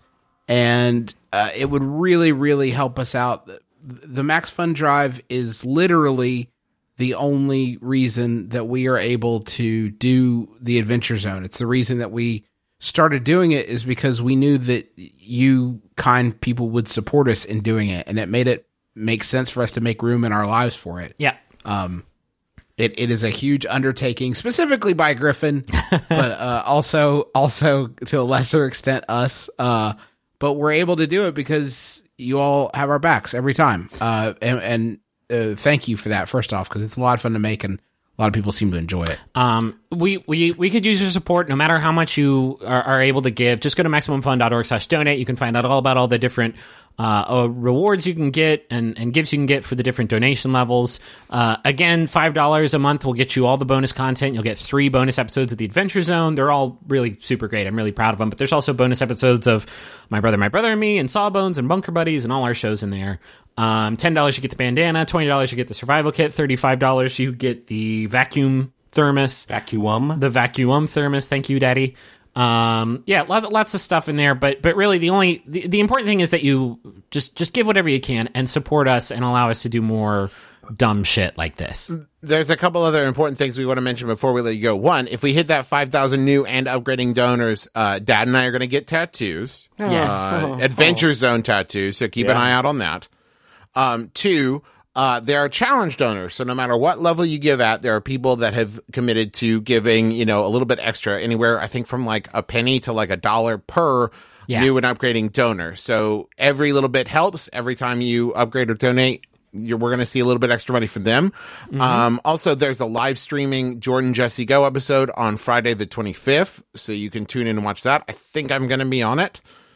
and uh, it would really, really help us out. The Max Fun Drive is literally the only reason that we are able to do the Adventure Zone. It's the reason that we started doing it is because we knew that you kind people would support us in doing it, and it made it make sense for us to make room in our lives for it. Yeah. Um, it, it is a huge undertaking, specifically by Griffin, but uh, also also to a lesser extent us. Uh, but we're able to do it because you all have our backs every time. Uh, and and uh, thank you for that, first off, because it's a lot of fun to make, and a lot of people seem to enjoy it. Um, we, we, we could use your support no matter how much you are, are able to give. Just go to maximum fun dot org slash donate. You can find out all about all the different uh, uh, rewards you can get and, and gifts you can get for the different donation levels. Uh, again, five dollars a month will get you all the bonus content. You'll get three bonus episodes of the Adventure Zone. They're all really super great. I'm really proud of them. But there's also bonus episodes of My Brother, My Brother and Me, and Sawbones, and Bunker Buddies, and all our shows in there. Um, ten dollars you get the bandana, twenty dollars you get the survival kit, thirty-five dollars you get the vacuum thermos. Vacuum. The vacuum thermos. Thank you, Daddy. Um, yeah, lot, lots of stuff in there, but but really the only the, the important thing is that you just just give whatever you can and support us and allow us to do more dumb shit like this. There's a couple other important things we want to mention before we let you go. One, if we hit that five thousand new and upgrading donors, uh, Dad and I are going to get tattoos. Yes. Uh, Adventure Zone tattoos, so keep an eye out on that. Um, two, uh, there are challenge donors. So no matter what level you give at, there are people that have committed to giving, you know, a little bit extra, anywhere, I think from like a penny to like a dollar per Yeah. new and upgrading donor. So every little bit helps. Every time you upgrade or donate, you're, we're going to see a little bit extra money from them. Mm-hmm. Um, also, there's a live streaming Jordan Jesse Go episode on Friday the twenty-fifth. So you can tune in and watch that. I think I'm going to be on it.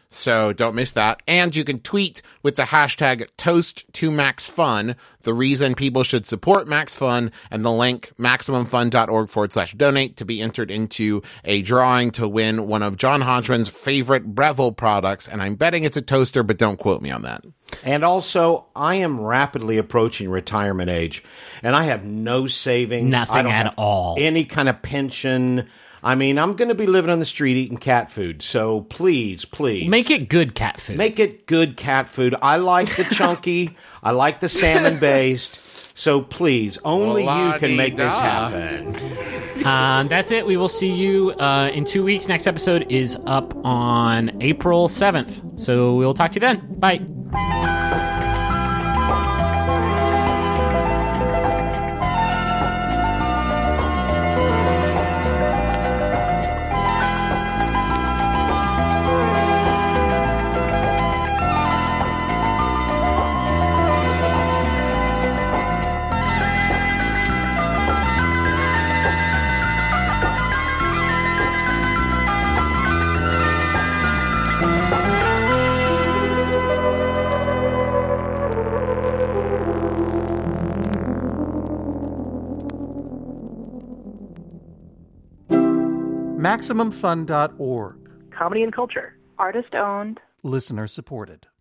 So don't miss that. And you can tweet with the hashtag Toast to Max Fun, the reason people should support Max Fun, and the link MaximumFun.org forward slash donate to be entered into a drawing to win one of John Hodgman's favorite Breville products. And I'm betting it's a toaster, but don't quote me on that. And also, I am rapidly approaching retirement age, and I have no savings. Nothing I don't at have all. Any kind of pension. I mean, I'm going to be living on the street eating cat food. So please, please. Make it good cat food. Make it good cat food. I like the chunky. I like the salmon based. So please, only you can make this happen. Um, that's it. We will see you uh, in two weeks. Next episode is up on April seventh. So we'll talk to you then. Bye. Maximum Fun dot org. Comedy and culture. Artist owned. Listener supported.